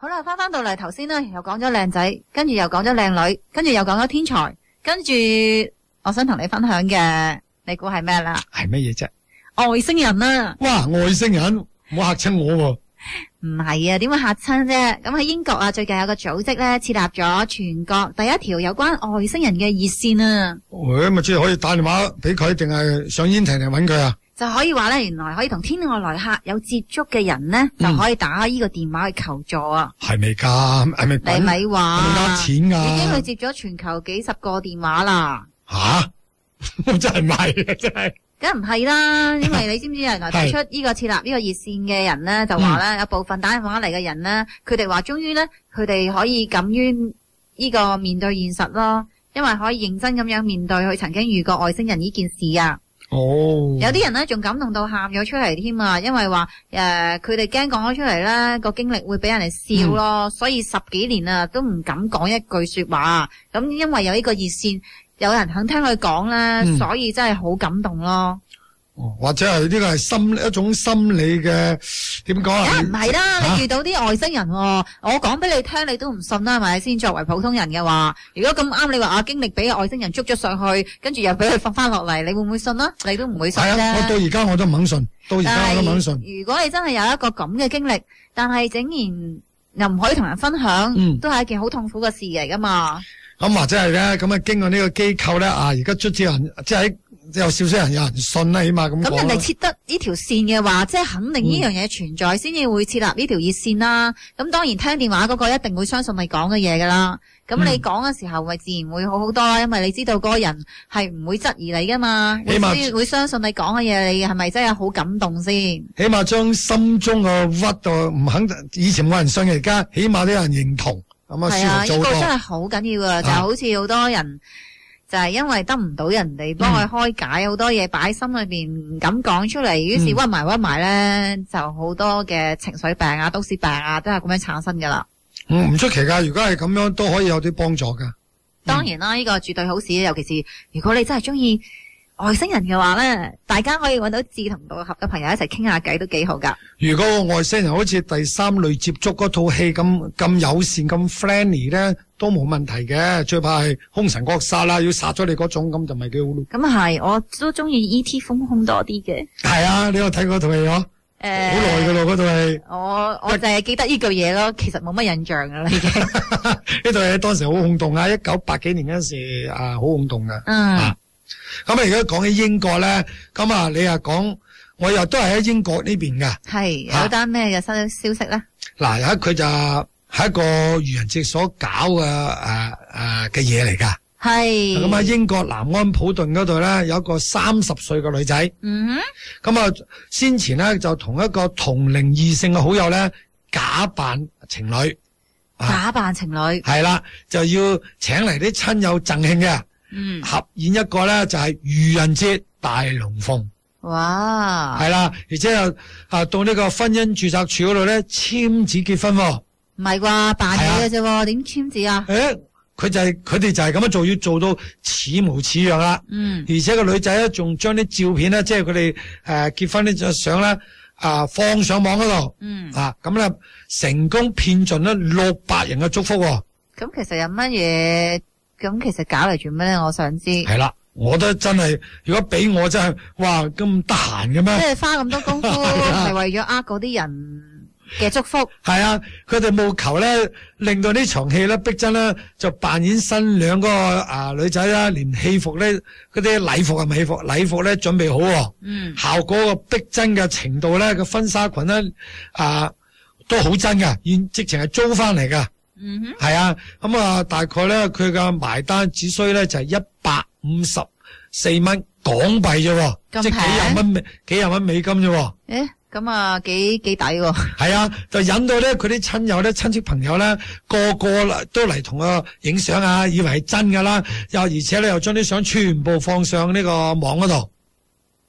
好啦，翻翻到嚟頭先咧，又講咗靚仔，跟住又講咗靚女，跟住又講咗天才，跟住我想同你分享嘅，你估係咩啦？ 係乜嘢啫？ 外星人啊！ 哇，外星人，唔好嚇親我喎！ 唔係啊，點會嚇親啫？咁喺英國啊，最近有個組織咧設立咗全國第一條有關外星人嘅熱線啊！ 喂，咪即係可以打電話俾佢，定係上 internet 揾佢啊？ 就可以話咧，原來可以同天外來客有接觸嘅人咧，嗯、就可以打呢個電話去求助啊！係咪噶？係咪？你咪話？係咪呃錢啊？已經去接咗全球幾十個電話啦！吓，真係唔係啊！真係。梗唔係啦，因為你知唔知原來提出呢個設立呢個熱線嘅人咧，就話咧有部分打電話嚟嘅人咧，佢哋話終於咧，佢哋可以敢於呢個面對現實咯，因為可以認真咁樣面對佢曾經遇過外星人呢件事啊。哦，有啲人咧仲感動到喊咗出嚟添啊，因為話誒佢哋驚講咗出嚟咧個經歷會俾人哋笑咯，嗯、所以十幾年啊都唔敢講一句說話。咁因為有呢個熱線。有人肯聽佢講咧，嗯、所以真係好感動咯。哦，或者係呢個係心一種心理嘅點講啊？梗唔係啦，啊、你遇到啲外星人，我講俾你聽，你都唔信啦，係咪先？作為普通人嘅話，如果咁啱你話啊經歷俾外星人捉咗上去，跟住又俾佢放翻落嚟，你會唔會信啊？你都唔會信啫。係啊，我到而家我都唔肯信，到而家我都唔肯信。如果你真係有一個咁嘅經歷，但係竟然又唔可以同人分享，嗯、都係一件好痛苦嘅事嚟噶嘛。咁或者係咧，咁啊經過呢個機構咧啊，而家卒之人即係有少少人有人信啦，起碼咁講。咁人哋設得呢條線嘅話，即係肯定呢樣嘢存在，先至、嗯、會設立呢條熱線啦。咁當然聽電話嗰個一定會相信你講嘅嘢噶啦。咁你講嘅時候，咪自然會好好多啦，因為你知道嗰個人係唔會質疑你噶嘛，起碼會會相信你講嘅嘢，你係咪真係好感動先？起碼將心中嘅屈到唔肯，以前冇人信嘅，而家起碼都有人認同。係啊，呢、這個真係好緊要啊！就好似好多人就係因為得唔到人哋幫佢開解，好、嗯、多嘢擺喺心裏邊唔敢講出嚟，於是屈埋屈埋咧，就好多嘅情緒病啊、都市病啊，都係咁樣產生噶啦。嗯，唔出奇噶，如果係咁樣都可以有啲幫助噶。當然啦，呢、這個絕對好事，尤其是如果你真係中意外星人嘅話咧，大家可以揾到志同道合嘅朋友一齊傾下偈都幾好噶。如果外星人好似第三類接觸嗰套戲咁咁友善咁 friendly 咧，都冇問題嘅。最怕係凶神惡煞啦，要殺咗你嗰種，咁就唔係幾好咯。咁啊係，我都中意 E T 風空多啲嘅。係啊，你有睇嗰套戲嗬？誒，好耐噶咯嗰套戲。我我就係記得呢句嘢咯，其實冇乜印象噶啦已經。呢套戲當時好轟動啊，一九八幾年嗰陣時啊，好轟動噶。嗯。啊咁啊！而家講起英國咧，咁啊，你又講，我又都係喺英國呢邊噶。係有單咩嘅新消息咧？嗱，有佢就係一個愚人節所搞嘅誒誒嘅嘢嚟噶。係咁喺英國南安普頓嗰度咧，有一個三十歲嘅女仔。嗯哼。咁啊，先前咧就同一個同齡異性嘅好友咧假扮情侶。假扮情侶。係啦，就要請嚟啲親友贈慶嘅。嗯，合演一個咧就係愚人節大龍鳳。哇！係啦，而且又啊到呢個婚姻註冊處嗰度咧簽紙結婚。唔係啩？扮嘢嘅啫，點簽紙啊？誒，佢就係佢哋就係咁樣做，要做到似模似樣啦。嗯，而且個女仔咧仲將啲照片咧，即係佢哋誒結婚呢張相咧啊放上網嗰度。嗯，啊咁咧成功騙盡咗六百人嘅祝福。咁其實有乜嘢？咁其實搞嚟做咩咧？我想知。係啦，我都真係，如果俾我真係，哇咁得閒嘅咩？即係花咁多功夫，係為咗呃嗰啲人嘅祝福。係啊，佢哋務求咧，令到呢場戲咧，逼真咧就扮演新娘嗰個啊女仔啦，連戲服咧嗰啲禮服啊，唔係戲服，禮服咧準備好。嗯。效果個逼真嘅程度咧，個婚紗裙咧啊都好真噶，現直情係租翻嚟噶。嗯哼，係啊，咁啊，大概咧，佢嘅埋單只需咧就係一百五十四蚊港幣啫，即係幾廿蚊美幾廿蚊美金啫。誒，咁啊，幾幾抵喎。係啊，就引到咧佢啲親友咧、親戚朋友咧，個個都嚟同佢影相啊，以為係真噶啦，又而且咧又將啲相全部放上呢個網嗰度。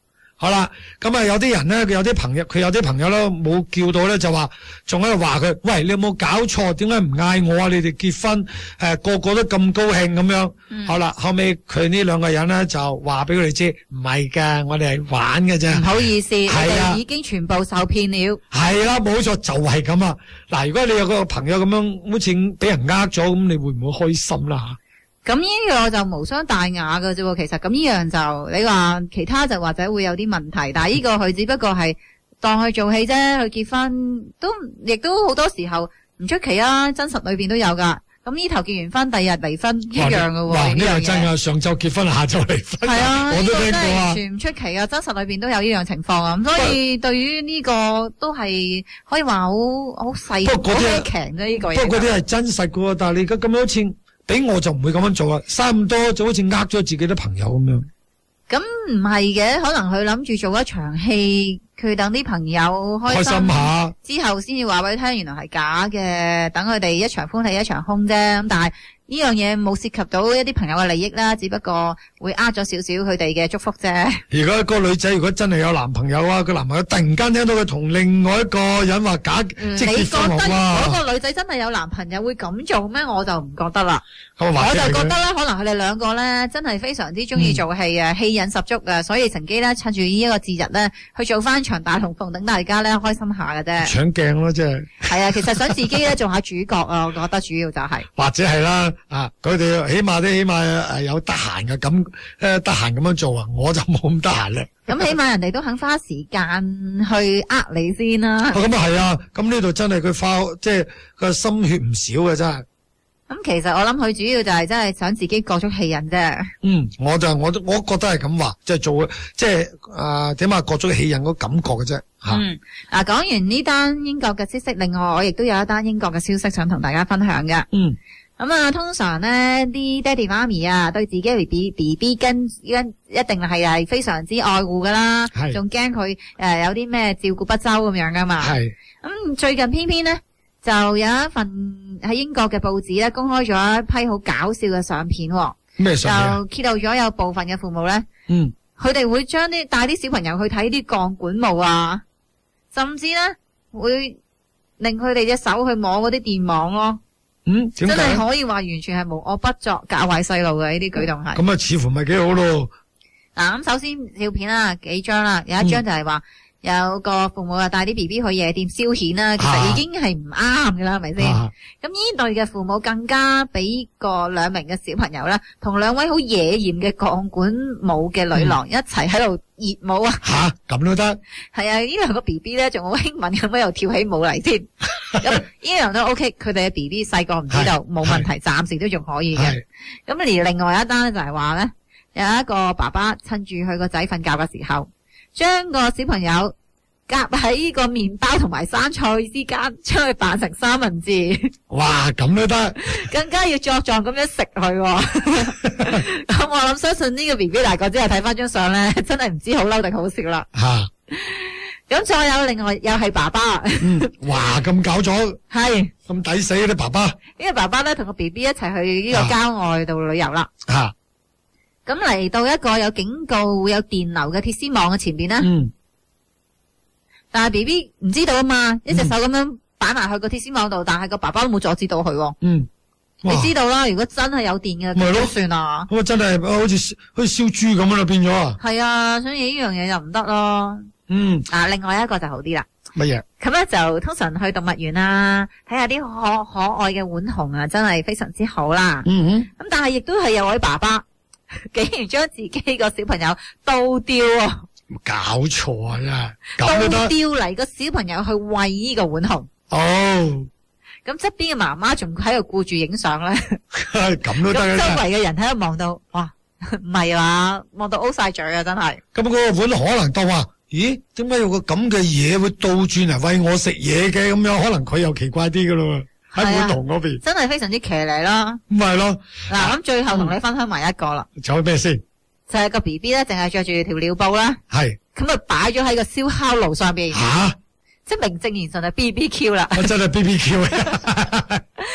好啦，咁啊有啲人咧，佢有啲朋友，佢有啲朋友咧冇叫到咧，就話仲喺度話佢，喂，你有冇搞錯？點解唔嗌我啊？你哋結婚誒、呃、個個都咁高興咁樣。嗯、好啦，後尾佢呢兩個人咧就話俾佢哋知，唔係㗎，我哋係玩嘅啫。 唔好意思， 係啊， 我哋已經全部受騙了。 係啦，冇錯，就係咁啊。嗱，如果你有個朋友咁樣，好似俾人呃咗，咁你會唔會開心啦？ 咁呢個就無傷大雅㗎啫喎，其實咁呢樣就你話其他就或者會有啲問題，但係呢個佢只不過係當佢做戲啫，佢結婚都亦都好多時候唔出奇啊，真實裏邊都有㗎。咁呢頭結完婚，第二日離婚一樣㗎喎。 哇，呢個真啊，上晝結婚，下晝離婚。係啊，我都聽過啊。 完全唔出奇啊，真實裏邊都有呢樣情況啊。咁所以對於呢個都係可以話好好細好輕強啫呢個嘢。 不過嗰啲係真實㗎喎，但係你而家咁樣好似。俾我就唔會咁樣做啊，嘥咁多就好似呃咗自己啲朋友咁樣。 咁唔係嘅，可能佢諗住做一場戲，佢等啲朋友開心，開心下，之後先至話俾你聽，原來係假嘅，等佢哋一場歡喜一場空啫。咁但係呢樣嘢冇涉及到一啲朋友嘅利益啦，只不過會呃咗少少佢哋嘅祝福啫。 如果個女仔如果真係有男朋友啊，個男朋友突然間聽到佢同另外一個人話假， 嗯、 即你覺得嗰個女仔真係有男朋友會咁做咩？我就唔覺得啦。 我就覺得咧，可能佢哋兩個咧真係非常之中意做戲啊，戲癮十足啊，所以乘機咧趁住呢一個節日咧去做翻場大龍鳳，等大家咧開心下嘅啫。 搶鏡咯，真係。係啊，其實想自己咧做下主角啊，我覺得主要就係、是。 或者係啦，啊，佢哋起碼都起碼誒有得閒嘅咁誒得閒咁樣做啊，我就冇咁得閒咧。 咁起碼人哋都肯花時間去呃你先啦。 咁啊係啊，咁呢度真係佢花即係個心血唔少嘅真係。 咁其實我諗佢主要就係真係想自己過足戲癮啫。 嗯，我就我我覺得係咁話，即係做即係誒點啊過足戲癮嗰感覺嘅啫吓。 嗯，嗱講完呢單英國嘅消息，另外我亦都有一單英國嘅消息想同大家分享嘅。 嗯。 咁啊，通常咧啲爹哋媽咪啊，對自己 B B B B 跟一一定係係非常之愛護噶啦，仲驚佢誒有啲咩照顧不周咁樣噶嘛。係。咁最近偏偏咧就有一份喺英國嘅報紙咧公開咗一批好搞笑嘅相片。 咩相片？ 就揭露咗有部分嘅父母咧， 嗯， 佢哋會將啲帶啲小朋友去睇啲鋼管舞啊，甚至咧會令佢哋隻手去摸嗰啲電網咯。 嗯，真係可以話完全係無惡不作，教壞細路嘅呢啲舉動係。 咁啊，似乎唔係幾好咯。 嗱，咁首先照片啦，幾張啦，有一張就係話、嗯、有個父母啊帶啲 B B 去夜店消遣啦，其實已經係唔啱噶啦，係咪先？咁呢對嘅父母更加俾個兩名嘅小朋友啦，同兩位好野艷嘅鋼管舞嘅女郎一齊喺度熱舞啊！ 吓，咁都得？係啊，呢兩個 B B 咧仲好興奮咁樣又跳起舞嚟添。咁呢樣都 OK，佢哋嘅 B B 細個唔知道冇問題，暫時都仲可以嘅。咁而另外一單就係話咧，有一個爸爸趁住佢個仔瞓覺嘅時候，將個小朋友夾喺呢個麵包同埋生菜之間，將佢扮成三文治。 哇，咁都得？ 更加要作狀咁樣食佢。咁我諗相信呢個 B B 大個之後睇翻張相咧，真係唔知好嬲定好笑啦。 吓。 咁再有另外又係爸爸， 嗯，哇咁搞咗， 係咁抵死啲爸爸。 呢個爸爸咧同個 B B 一齊去呢個郊外度旅遊啦。 吓， 咁嚟到一個有警告會有電流嘅鐵絲網嘅前邊咧，嗯，但係 B B 唔知道啊嘛，一隻手咁樣擺埋去個鐵絲網度，但係個爸爸都冇阻止到佢。嗯，你知道啦，如果真係有電嘅，咁都算啊。 咁啊真係好似好似燒豬咁啦，變咗啊。係啊，所以呢樣嘢就唔得咯。 嗯， 啊，另外一個就好啲啦。 乜嘢？ 咁咧就通常去動物園啊，睇下啲可可愛嘅浣熊啊，真係非常之好啦。嗯哼。咁但係亦都係有位爸爸，竟然將自己個小朋友倒吊啊！ 搞錯啊！ 倒吊嚟個小朋友去餵呢個浣熊。哦。咁側邊嘅媽媽仲喺度顧住影相咧。 咁都得。咁周圍嘅人喺度望到，哇，唔係嘛，望到 O 晒嘴啊，真係。 咁嗰個浣熊可能當話。咦？點解有個咁嘅嘢會倒轉嚟餵我食嘢嘅？咁樣可能佢又奇怪啲噶咯，喺浣熊嗰邊真係非常之騎呢啦。 唔係咯。 嗱，咁最後同你分享埋一個啦。 仲有咩先？ 就係個 B B 咧，淨係着住條尿布啦。 係。 咁啊，擺咗喺個燒烤爐上邊。 吓！ 即係名正言順係 B B Q 啦。 我真係 B B Q。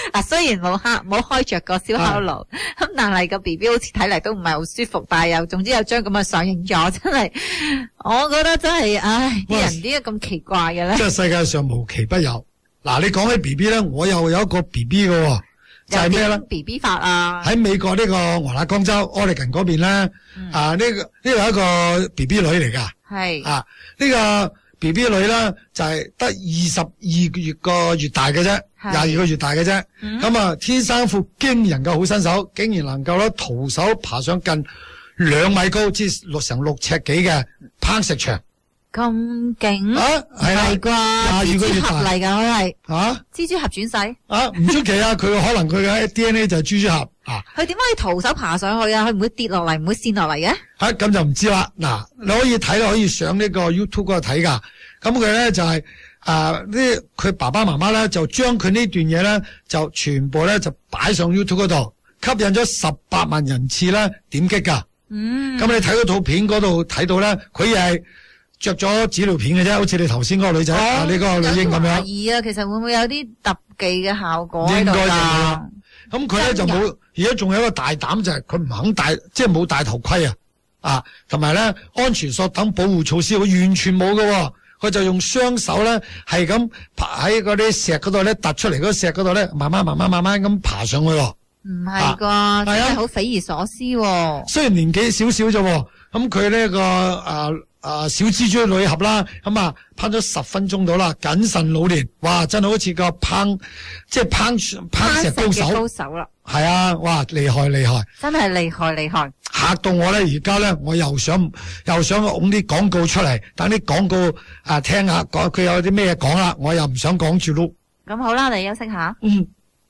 嗱，雖然冇開冇開着個燒烤爐，咁但係個 B B 好似睇嚟都唔係好舒服，但係又總之有張咁嘅上映咗，真係，我覺得真係，唉，啲人點解咁奇怪嘅咧？ 即係世界上無奇不有。嗱，你講起 B B 咧，我又有一個 B B 嘅喎。就係咩咧 ？B B 法啊！ 喺美國呢個俄勒岡州 Oregon 嗰邊咧，啊呢個呢個係一個 B B 女嚟噶， 係啊呢個 B B 女咧就係得二十二個月個月大嘅啫，廿二個月大嘅啫，咁啊天生副驚人嘅好身手，竟然能夠咧徒手爬上近兩米高，即係六成六尺幾嘅攀石牆。 咁勁啊，係啊， 係啩？蜘蛛俠嚟㗎，佢係啊， 蜘蛛俠轉世啊，唔出奇啊！佢可能佢嘅 D N A 就係蜘蛛俠啊。 佢點解可以徒手爬上去啊？佢唔會跌落嚟，唔會跣落嚟嘅？ 啊，咁就唔知啦。嗱，你可以睇，可以上呢個 YouTube 嗰度睇噶。咁佢咧就係啊，呢佢爸爸媽媽咧就將佢呢段嘢咧就全部咧就擺上 YouTube 嗰度，吸引咗十八萬人次咧點擊噶。嗯。咁你睇嗰套片嗰度睇到咧，佢亦係着咗紙尿片嘅啫，好似你頭先嗰個女仔，啊，你嗰個女嬰咁樣。 懷疑啊，其實會唔會有啲特技嘅效果喺應度該就冇啦。 啊？ 咁佢咧就冇，而家仲有一個大膽就係佢唔肯戴，即係冇戴頭盔啊，啊，同埋咧安全鎖等保護措施，佢完全冇喎。佢就用雙手咧係咁爬喺嗰啲石嗰度咧突出嚟嗰石嗰度咧，慢慢慢慢慢慢咁爬上去。 唔係啩？真係好匪夷所思喎。 雖然年紀少少啫，咁佢呢個啊啊小蜘蛛女俠啦，咁啊攀咗十分鐘到啦，謹慎老練，哇！真係好似個攀即係攀攀石高手。 高手啦。 係啊，哇！厲害厲害。 真係厲害厲害。 嚇到我咧，而家咧我又想又想拱啲廣告出嚟，等啲廣告啊聽下講佢有啲咩講啦，我又唔想講住咯。 咁好啦，你休息下。 嗯。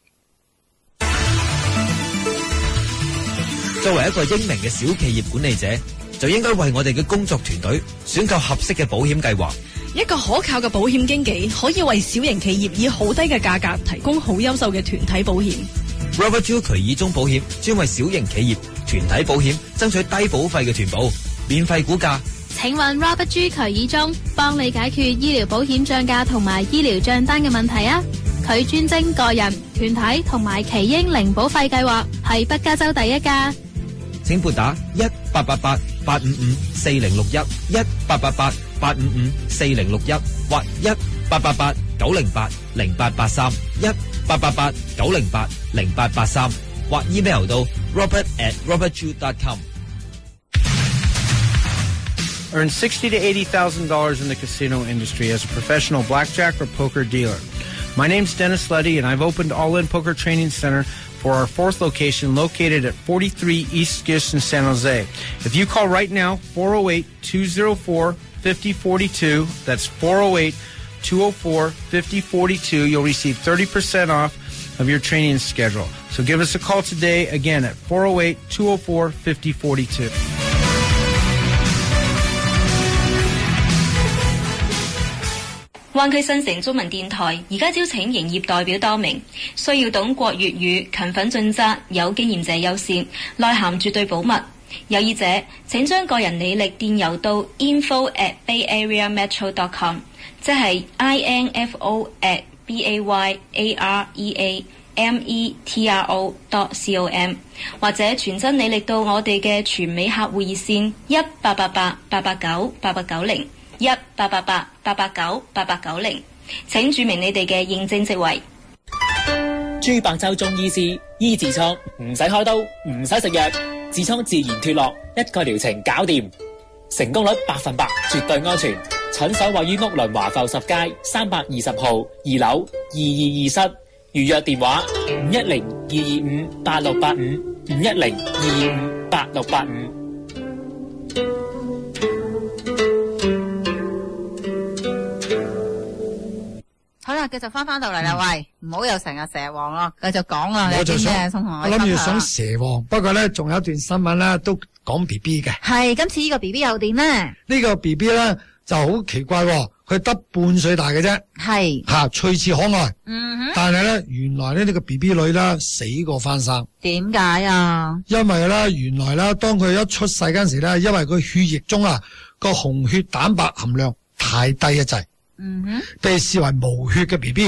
作為一個英明嘅小企業管理者，就應該為我哋嘅工作團隊選購合適嘅保險計劃。 一個可靠嘅保險經紀可以為小型企業以好低嘅價格提供好優秀嘅團體保險。 Robert Joe 渠耳中保險專為小型企業團體保險爭取低保費嘅團保，免費估價。 請揾 Robert Joe 渠耳中幫你解決醫療保險漲價同埋醫療賬單嘅問題啊！佢專徵個人、團體同埋耆英零保費計劃，係北加州第一家。 請撥打一八八八八五五四零六一一八八八八五五四零六一或一八八八九零八零八八三一八八八九零八零八八三或 email 到 robert at robertju dot com。 Earn sixty to eighty thousand dollars in the casino industry as a professional blackjack or poker dealer. My name's Dennis Luddy, and I've opened All In Poker Training Center for our fourth location located at forty-three East Gish in San Jose. If you call right now, four oh eight, two oh four, five oh four two, that's four oh eight, two oh four, five oh four two, you'll receive thirty percent off of your training schedule. So give us a call today, again, at four oh eight, two oh four, five oh four two. 灣區新城中文電台而家招請營業代表多名，需要懂國粵語、勤奮盡責、有經驗者優先，內涵絕對保密。有意者請將個人履歷電郵到 info at bayareametro dot com， 即係 info at bayareametro dot com， 或者傳真履歷到我哋嘅全美客戶熱線一八八八八八九八八九零。一八八八八八九八八九零，請注明你哋嘅認證職位。 豬白州中醫師醫痔瘡唔使開刀，唔使食藥，痔瘡自然脫落，一個療程搞掂，成功率百分百，絕對安全。診所位於屋崙華埠十街三百二十號二樓二二二室，預約電話五一零二二五八六八五五一零二二五八六八五。 好啦，繼續翻翻到嚟啦，喂，唔好又成日蛇王咯，繼續講啦。 我就想， 我諗住想蛇王，不過咧仲有一段新聞咧都講 B B 嘅。 係，今次呢個 B B 又點咧？ 呢個 B B 咧就好奇怪，佢得半歲大嘅啫。係吓，趣致可愛。嗯哼。但係咧，原來咧呢個 B B 女咧死過翻生。點解啊？因為咧，原來咧當佢一出世嗰陣時咧，因為佢血液中啊個紅血蛋白含量太低一滯。嗯哼，被視為無血嘅 B B，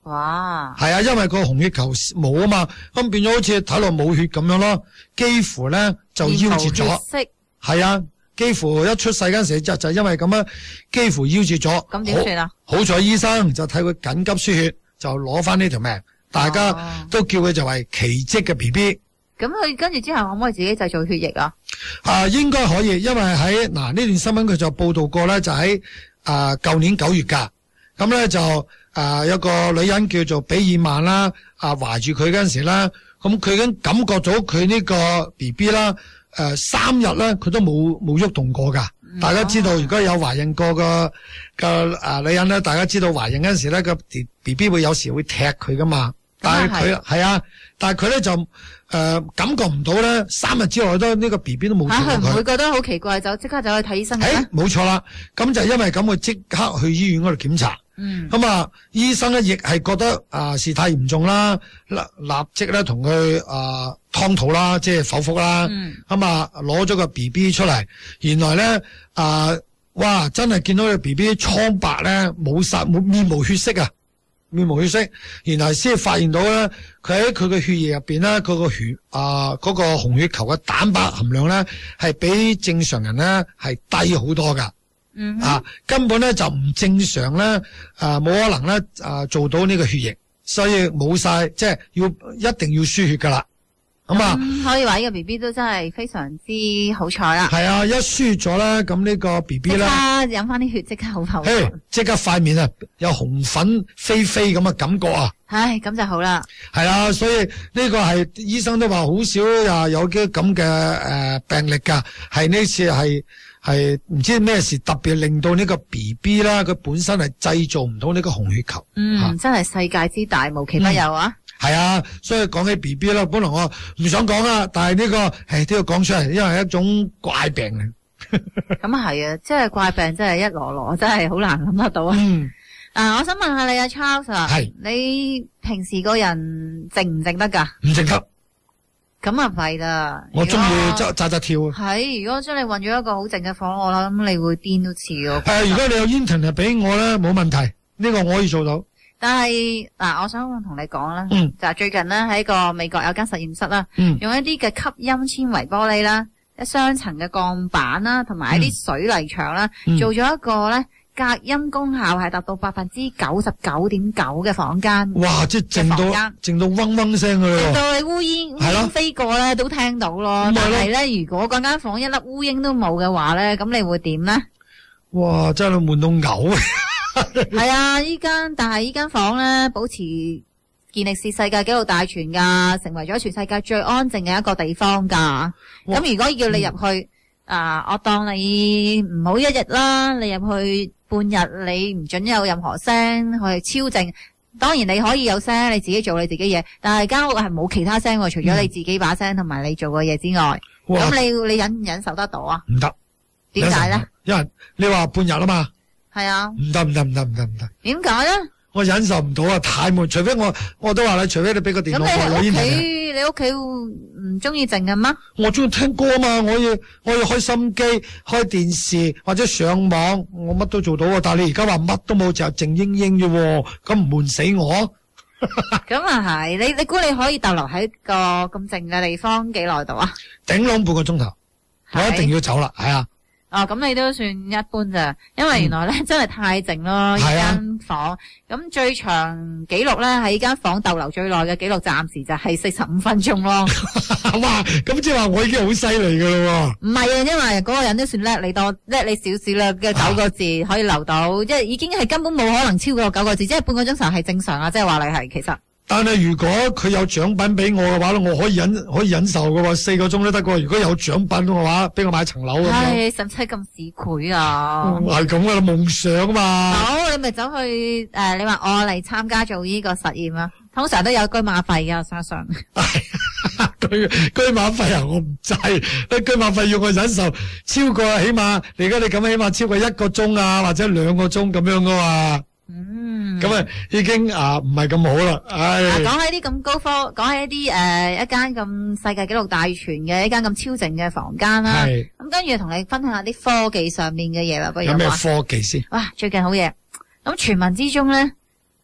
哇！ 係啊，因為個紅血球冇啊嘛，咁變咗好似睇落冇血咁樣咯，幾乎咧就夭折咗。係啊，幾乎一出世嗰陣時就就因為咁樣，幾乎夭折咗。 咁點算啊？ 好彩醫生就睇佢緊急輸血，就攞翻呢條命。大家都叫佢就係奇蹟嘅 B B。 咁佢跟住之後可唔可以自己製造血液啊？ 啊，應該可以，因為喺嗱呢段新聞佢就報道過咧，就喺啊舊年九月噶，咁咧就啊有個女人叫做比爾曼啦，啊懷住佢嗰陣時啦，咁佢已經感覺到佢呢個 B B 啦，誒三日咧佢都冇冇喐動過噶。嗯、大家知道，如果有懷孕過個個啊女人咧，大家知道懷孕嗰陣時咧個 B B 會有時會踢佢噶嘛，但係佢係啊，但係佢咧就誒、呃、感覺唔到咧，三日之內都呢、這個 B B 都冇踢過佢。 佢唔會覺得好奇怪，就即刻就去睇醫生嘅。 誒，冇錯啦，咁就因為咁，佢即刻去醫院嗰度檢查。嗯，咁啊，醫生咧亦係覺得啊、呃、事態嚴重啦，立立即咧同佢啊劏肚啦，即係剖腹啦。嗯，咁啊攞咗個 B B 出嚟，原來咧啊、呃，哇，真係見到個 B B 蒼白咧，冇晒冇面無血色啊，面無血色，然後先發現到咧，佢喺佢嘅血液入邊咧，佢個血啊嗰個紅血球嘅蛋白含量咧係比正常人咧係低好多噶。嗯啊，根本咧就唔正常咧，誒、啊、冇可能咧，誒、啊、做到呢個血液，所以冇晒，即係要一定要輸血噶啦。咁啊、 嗯，可以話呢個 B B 都真係非常之好彩啦。 係啊，一輸血咗咧，咁呢個 B B 咧，即刻飲翻啲血，即刻好透。 嘿，即刻塊面啊，有紅粉飛飛咁嘅感覺啊！ 唉，咁就好啦。 係啊，所以呢個係醫生都話好少啊有啲咁嘅誒病歷噶，係呢次係。係唔知咩事特別令到呢個 B B 啦，佢本身係製造唔到呢個紅血球。 嗯，啊、真係世界之大，無奇不有啊！ 係、嗯、啊，所以講起 B B 啦，本來我唔想講啦，但係呢、這個誒都要講出嚟，因為係一種怪病嚟。 咁啊係啊，即係怪病，真係一籮籮，真係好難諗得到啊！嗯，啊，我想問下你啊 Charles 啊，係你平時個人靜唔靜得噶？ 唔靜得。 咁啊弊啦！ 我中意扎扎扎跳啊！ 係，如果將你混咗一個好靜嘅房，我諗你會癲都似咯。 係，如果你有 internet 俾我咧，冇問題，呢、這個我可以做到。 但係嗱，我想同你講啦，嗯，就係最近咧喺個美國有間實驗室啦，嗯，用一啲嘅吸音纖維玻璃啦，一雙層嘅鋼板啦，同埋一啲水泥牆啦，嗯、做咗一個咧。隔音功效係達到百分之九十九點九嘅房間。哇！即係靜到靜到嗡嗡聲㗎啦，靜到你烏蠅烏蠅飛過咧都聽到咯。但係咧，如果嗰間房一粒烏蠅都冇嘅話咧，咁你會點咧？哇！真係悶到嘔。係啊，依間但係依間房咧保持健力士世界紀錄大全噶，成為咗全世界最安靜嘅一個地方噶。咁如果要你入去，嗯、啊，我當你唔好一日啦，你入去。半日你唔准有任何聲，去超靜。當然你可以有聲，你自己做你自己嘢，但係間屋係冇其他聲，除咗你自己把聲同埋你做嘅嘢之外。咁你你忍唔忍受得到啊？唔得。點解咧？因為你話半日啊嘛。係啊。唔得唔得唔得唔得唔得。點解咧？我忍受唔到啊！太悶，除非我我都話啦，除非你俾個電腦我攞煙嚟。咁你屋企你屋企唔中意靜嘅咩？我中意聽歌啊嘛！我要我要開心機、開電視或者上網，我乜都做到啊！但係你而家話乜都冇，就靜英英啫，咁唔悶死我？咁啊係，你你估你可以逗留喺個咁靜嘅地方幾耐度啊？頂籠半個鐘頭，我一定要走啦，係啊。哦，咁你都算一般咋，因為原來咧、嗯、真係太靜咯，呢間房。咁最長紀錄咧喺呢間房逗留最耐嘅紀錄，暫時就係四十五分鐘咯。哇，咁即係話我已經好犀利噶咯。唔係啊，因為嗰個人都算叻你多，叻你少少啦嘅九個字可以留到，即係已經係根本冇可能超過九個字，即係半個鐘頭係正常啊，即係話你係其實。但係如果佢有獎品俾我嘅話咧，我可以忍可以忍受嘅喎，四個鐘都得嘅。如果有獎品嘅話，俾我買層樓咁樣。唉，使唔使咁市儈啊？係咁嘅啦，夢想啊嘛。好，你咪走去誒、呃，你話我嚟參加做呢個實驗啊？通常都有居馬費嘅，我相信。居居馬費啊，我唔制。居馬費要我忍受超過起碼，而家你咁起碼超過一個鐘啊，或者兩個鐘咁樣嘅嘛。嗯，咁啊，已經啊唔係咁好啦，唉。講起啲咁高科，講起一啲誒、呃、一間咁世界紀錄大全嘅一間咁超靜嘅房間啦。係。咁跟住同你分享下啲科技上面嘅嘢啦，不如有咩科技先？哇，最近好嘢。咁傳聞之中咧，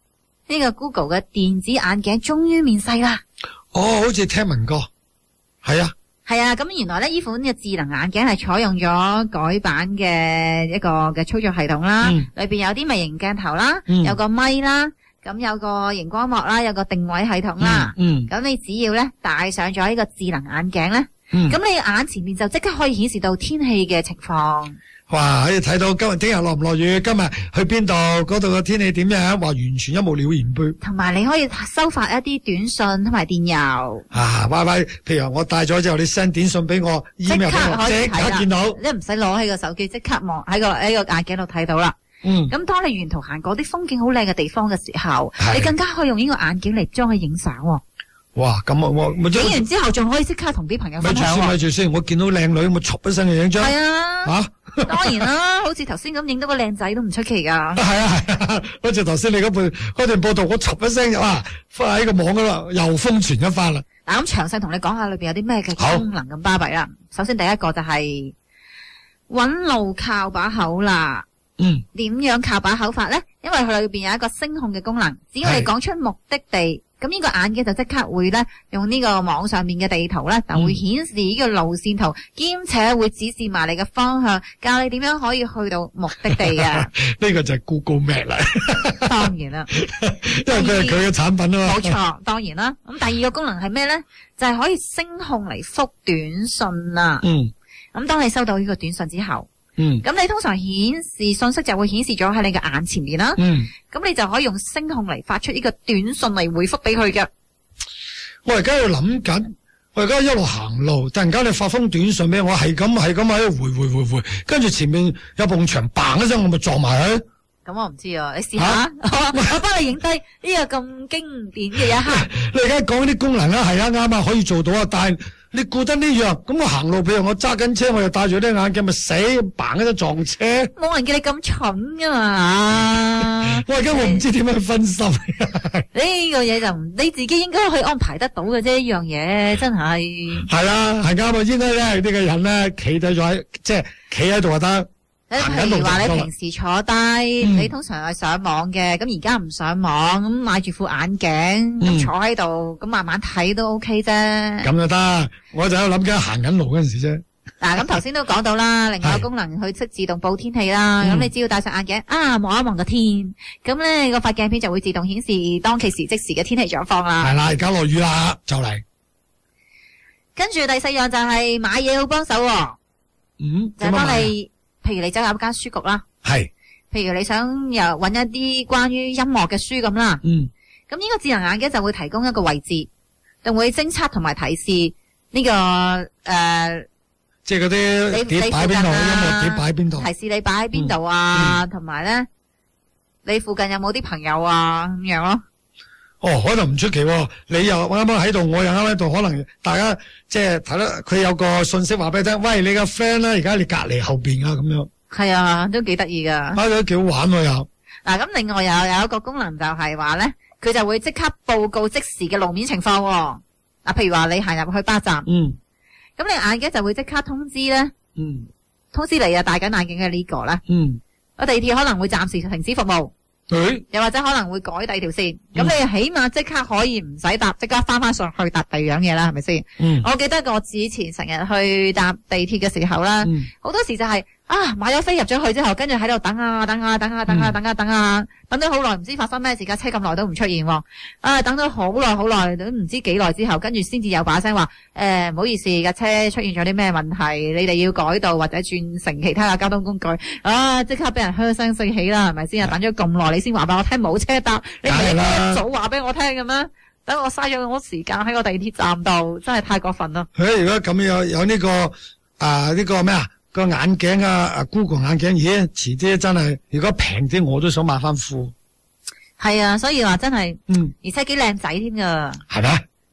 呢個 Google 嘅電子眼鏡終於面世啦。 哦，好似聽聞過，係啊。 係啊，咁原來咧呢款嘅智能眼鏡係採用咗改版嘅一個嘅操作系統啦，嗯、裏邊有啲微型鏡頭啦，嗯、有個咪啦，咁有個熒光幕啦，有個定位系統啦，咁、嗯嗯、你只要咧戴上咗呢個智能眼鏡咧，咁、嗯、你眼前面就即刻可以顯示到天氣嘅情況。 哇！可以睇到今日聽日落唔落雨，今日去邊度，嗰度嘅天氣點樣，話完全一目了然噃。同埋你可以收發一啲短信同埋電郵。啊，Y Y，譬如我帶咗之後，你 send 短信俾我 ，email 俾我，即刻見到。你唔使攞起個手機，即刻望喺個喺個眼鏡度睇到啦。嗯。咁當你沿途行過啲風景好靚嘅地方嘅時候，你更加可以用呢個眼鏡嚟將佢影相。哇！咁我我影完之後仲可以即刻同啲朋友分享。咪住先，咪住先，我見到靚女，我撮一聲就影張。係啊。吓？當然啦，好似頭先咁影到個靚仔都唔出奇噶。係啊係啊，好似頭先你嗰段嗰段報道，我撮一聲哇，發喺個網嗰度又瘋傳一番啦。嗱，咁詳細同你講下裏邊有啲咩嘅功能咁巴閉啦。首先第一個就係搵路靠把口啦。嗯。點樣靠把口法咧？因為佢裏邊有一個聲控嘅功能，只要你講出目的地。咁呢個眼鏡就即刻會咧用呢個網上面嘅地圖咧，就會顯示呢個路線圖，兼、嗯、且會指示埋你嘅方向，教你點樣可以去到目的地嘅。呢個就係 Google Map 啦。當然啦，因為佢係佢嘅產品啊嘛。冇錯，當然啦。咁第二個功能係咩咧？就係、是、可以聲控嚟覆短信啊。嗯。咁當你收到呢個短信之後。嗯，咁你通常顯示信息就會顯示咗喺你嘅眼前面啦。嗯，咁你就可以用聲控嚟發出呢個短信嚟回覆俾佢嘅。我而家喺度諗緊，我而家一路行路，突然間你發封短信俾我，係咁係咁喺度回回回回，跟住前面有埲牆嘭一聲，我咪撞埋佢。咁我唔知啊，你試下，啊、我幫你影低呢個咁經典嘅一刻。你而家講啲功能啦，係啊啱啊，可以做到啊，但係。你顧得呢樣，咁我行路，譬如我揸緊車，我又戴住啲眼鏡，咪死，嘭一聲撞車。冇人叫你咁蠢噶嘛。我而家我唔知點樣分心。呢個嘢就唔，你自己應該可以安排得到嘅啫，呢樣嘢真係。係啦，係啱啊，應該咧呢個人咧企低咗喺，即係企喺度就得。譬如話你平時坐低、嗯，你通常係上網嘅，咁而家唔上網，咁買住副眼鏡，咁、嗯、坐喺度，咁慢慢睇都 OK 啫。咁就得，我就喺度諗緊行緊路嗰陣時啫。嗱，咁頭先都講到啦，另外一個功能去識自動報天氣啦。咁你只要戴上眼鏡，啊望一望個天，咁咧個塊鏡片就會自動顯示當其時即時嘅天氣狀況啦。係啦，而家落雨啦，就嚟。跟住第四樣就係買嘢好幫手，嗯，就係幫你。譬如你走入一間書局啦，係。譬如你想又揾一啲關於音樂嘅書咁啦，嗯。咁呢個智能眼鏡就會提供一個位置，就會偵測同埋提示呢、這個誒、呃，即係嗰啲碟擺邊度，音樂碟擺邊度，提示你擺喺邊度啊，同埋咧，你附近有冇啲朋友啊咁樣咯。哦，可能唔出奇，你又啱啱喺度，我又啱啱喺度，可能大家即係睇得佢有個信息話俾你聽，喂，你個 friend 咧，而家你隔籬後邊啊，咁樣。係啊，都幾得意噶。啊，都幾好玩喎又。嗱，咁另外又有一個功能就係話咧，佢就會即刻報告即時嘅路面情況。嗱，譬如話你行入去巴站，嗯，咁你眼鏡就會即刻通知咧，嗯，通知你啊戴緊眼鏡嘅呢個咧，嗯，個地鐵可能會暫時停止服務。又或者可能會改第二條線，咁、嗯、你起碼即刻可以唔使搭，即刻翻翻上去搭第二樣嘢啦，係咪先？嗯，我記得我之前成日去搭地鐵嘅時候啦，好、嗯、多時就係、是、啊買咗飛入咗去之後，跟住喺度等啊等啊等啊等啊等啊等啊，等咗好耐，唔知發生咩事，架車咁耐都唔出現喎，啊等咗好耐好耐都唔知幾耐之後，跟住先至有把聲話誒唔好意思，架車出現咗啲咩問題，你哋要改道或者轉乘其他嘅交通工具，啊即刻俾人噓聲四起啦，係咪先啊？等咗咁耐你先話俾我聽冇車搭，你唔係一早話俾我聽嘅咩？等我嘥咗咁多時間喺個地鐵站度，真係太過分啦！誒，如果咁有有呢、這個啊呢、這個咩啊個眼鏡啊啊 Google 眼鏡，咦遲啲真係如果平啲我都想買翻副。係啊，所以話真係，嗯，而且幾靚仔添噶。係咩？即係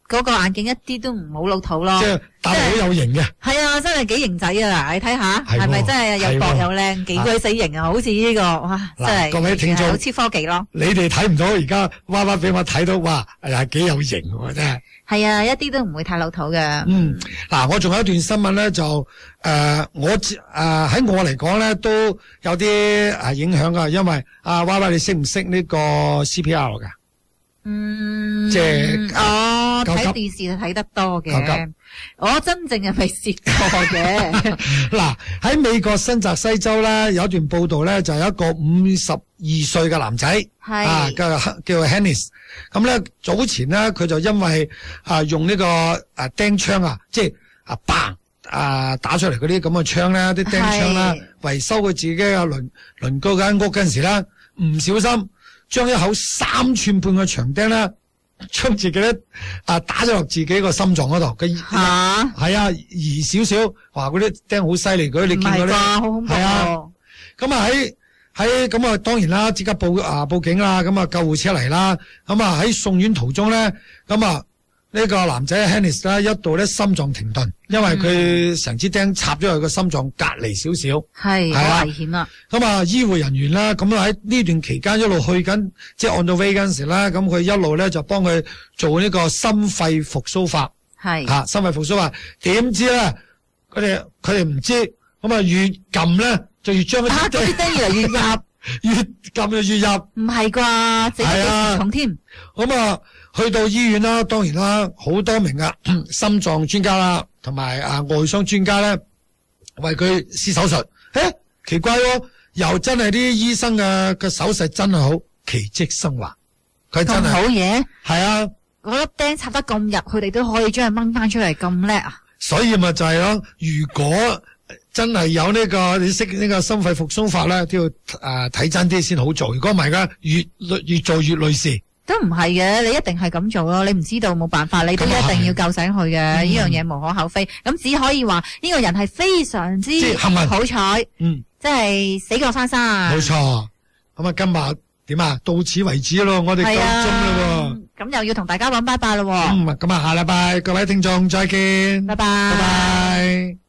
嗰個眼鏡一啲都唔好老土咯， 即係戴落好有型嘅。 係啊，真係幾型仔啊！你睇下，係咪真係又薄又靚，幾鬼死型啊！好似呢個，哇，真係各位聽眾好超科技咯。 你哋睇唔到，而家娃娃俾我睇到，哇，係幾有型喎，真係。 係啊，一啲都唔會太老土嘅。 嗯，嗱，我仲有一段新聞咧，就誒、呃，我誒喺、呃、我嚟講咧，都有啲誒影響噶，因為阿娃娃你識唔識呢個 C P R 噶？ 嗯， 即係我睇電視就睇得多嘅，我真正係未試過嘅。 嗱，喺美國新澤西州咧有一段報道咧，就有一個五十二歲嘅男仔，係啊，叫叫做 Hennis。咁咧早前咧佢就因為啊用呢個啊釘槍啊，即係啊嘭啊打出嚟嗰啲咁嘅槍咧，啲釘槍啦，維修佢自己嘅鄰鄰居間屋嗰陣時咧，唔小心將一口三寸半嘅長釘咧，將自己咧啊打咗落自己個心臟嗰度。嘅吓係啊，移少少，話嗰啲釘好犀利，嗰啲你見到咧，好恐怖。係啊，咁啊喺喺咁啊，當然啦，即刻報啊報警啦，咁啊救護車嚟啦，咁啊喺送院途中咧，咁啊呢個男仔 Hennis 咧一度咧心臟停頓，因為佢成支釘插咗喺個心臟隔離少少， 係好危險啊！ 咁啊醫護人員啦，咁喺呢段期間一路去緊，即係 on the way 嗰陣時啦，咁佢一路咧就幫佢做呢個心肺復甦法，係吓、啊、心肺復甦法，點知咧佢哋佢哋唔知，咁啊越撳咧。就越將嗰啲釘越嚟越入，越撳就越入。唔係啩？自己幾重添。咁啊，去到醫院啦，當然啦，好多名啊心臟專家啦，同埋啊外傷專家咧，為佢施手術。誒，奇怪喎，又真係啲醫生嘅嘅手勢真係好奇蹟生還。佢真係好嘢。係啊， 嗰粒釘插得咁入，佢哋都可以將佢掹翻出嚟，咁叻啊！ 所以咪就係咯，如果真係有呢、這個你識呢個心肺復甦法咧，都要誒睇真啲先好做。如果唔係嘅，越越做越累事。 都唔係嘅，你一定係咁做咯。你唔知道冇辦法，你都一定要救醒佢嘅。呢樣嘢無可厚非。咁只可以話呢、這個人係非常之好彩，嗯，即係死過翻生。冇錯。咁啊，今日點啊？到此為止咯，我哋夠鐘啦。咁又要同大家講拜拜咯。嗯，咁啊，下禮拜各位聽眾再見。拜拜。拜拜。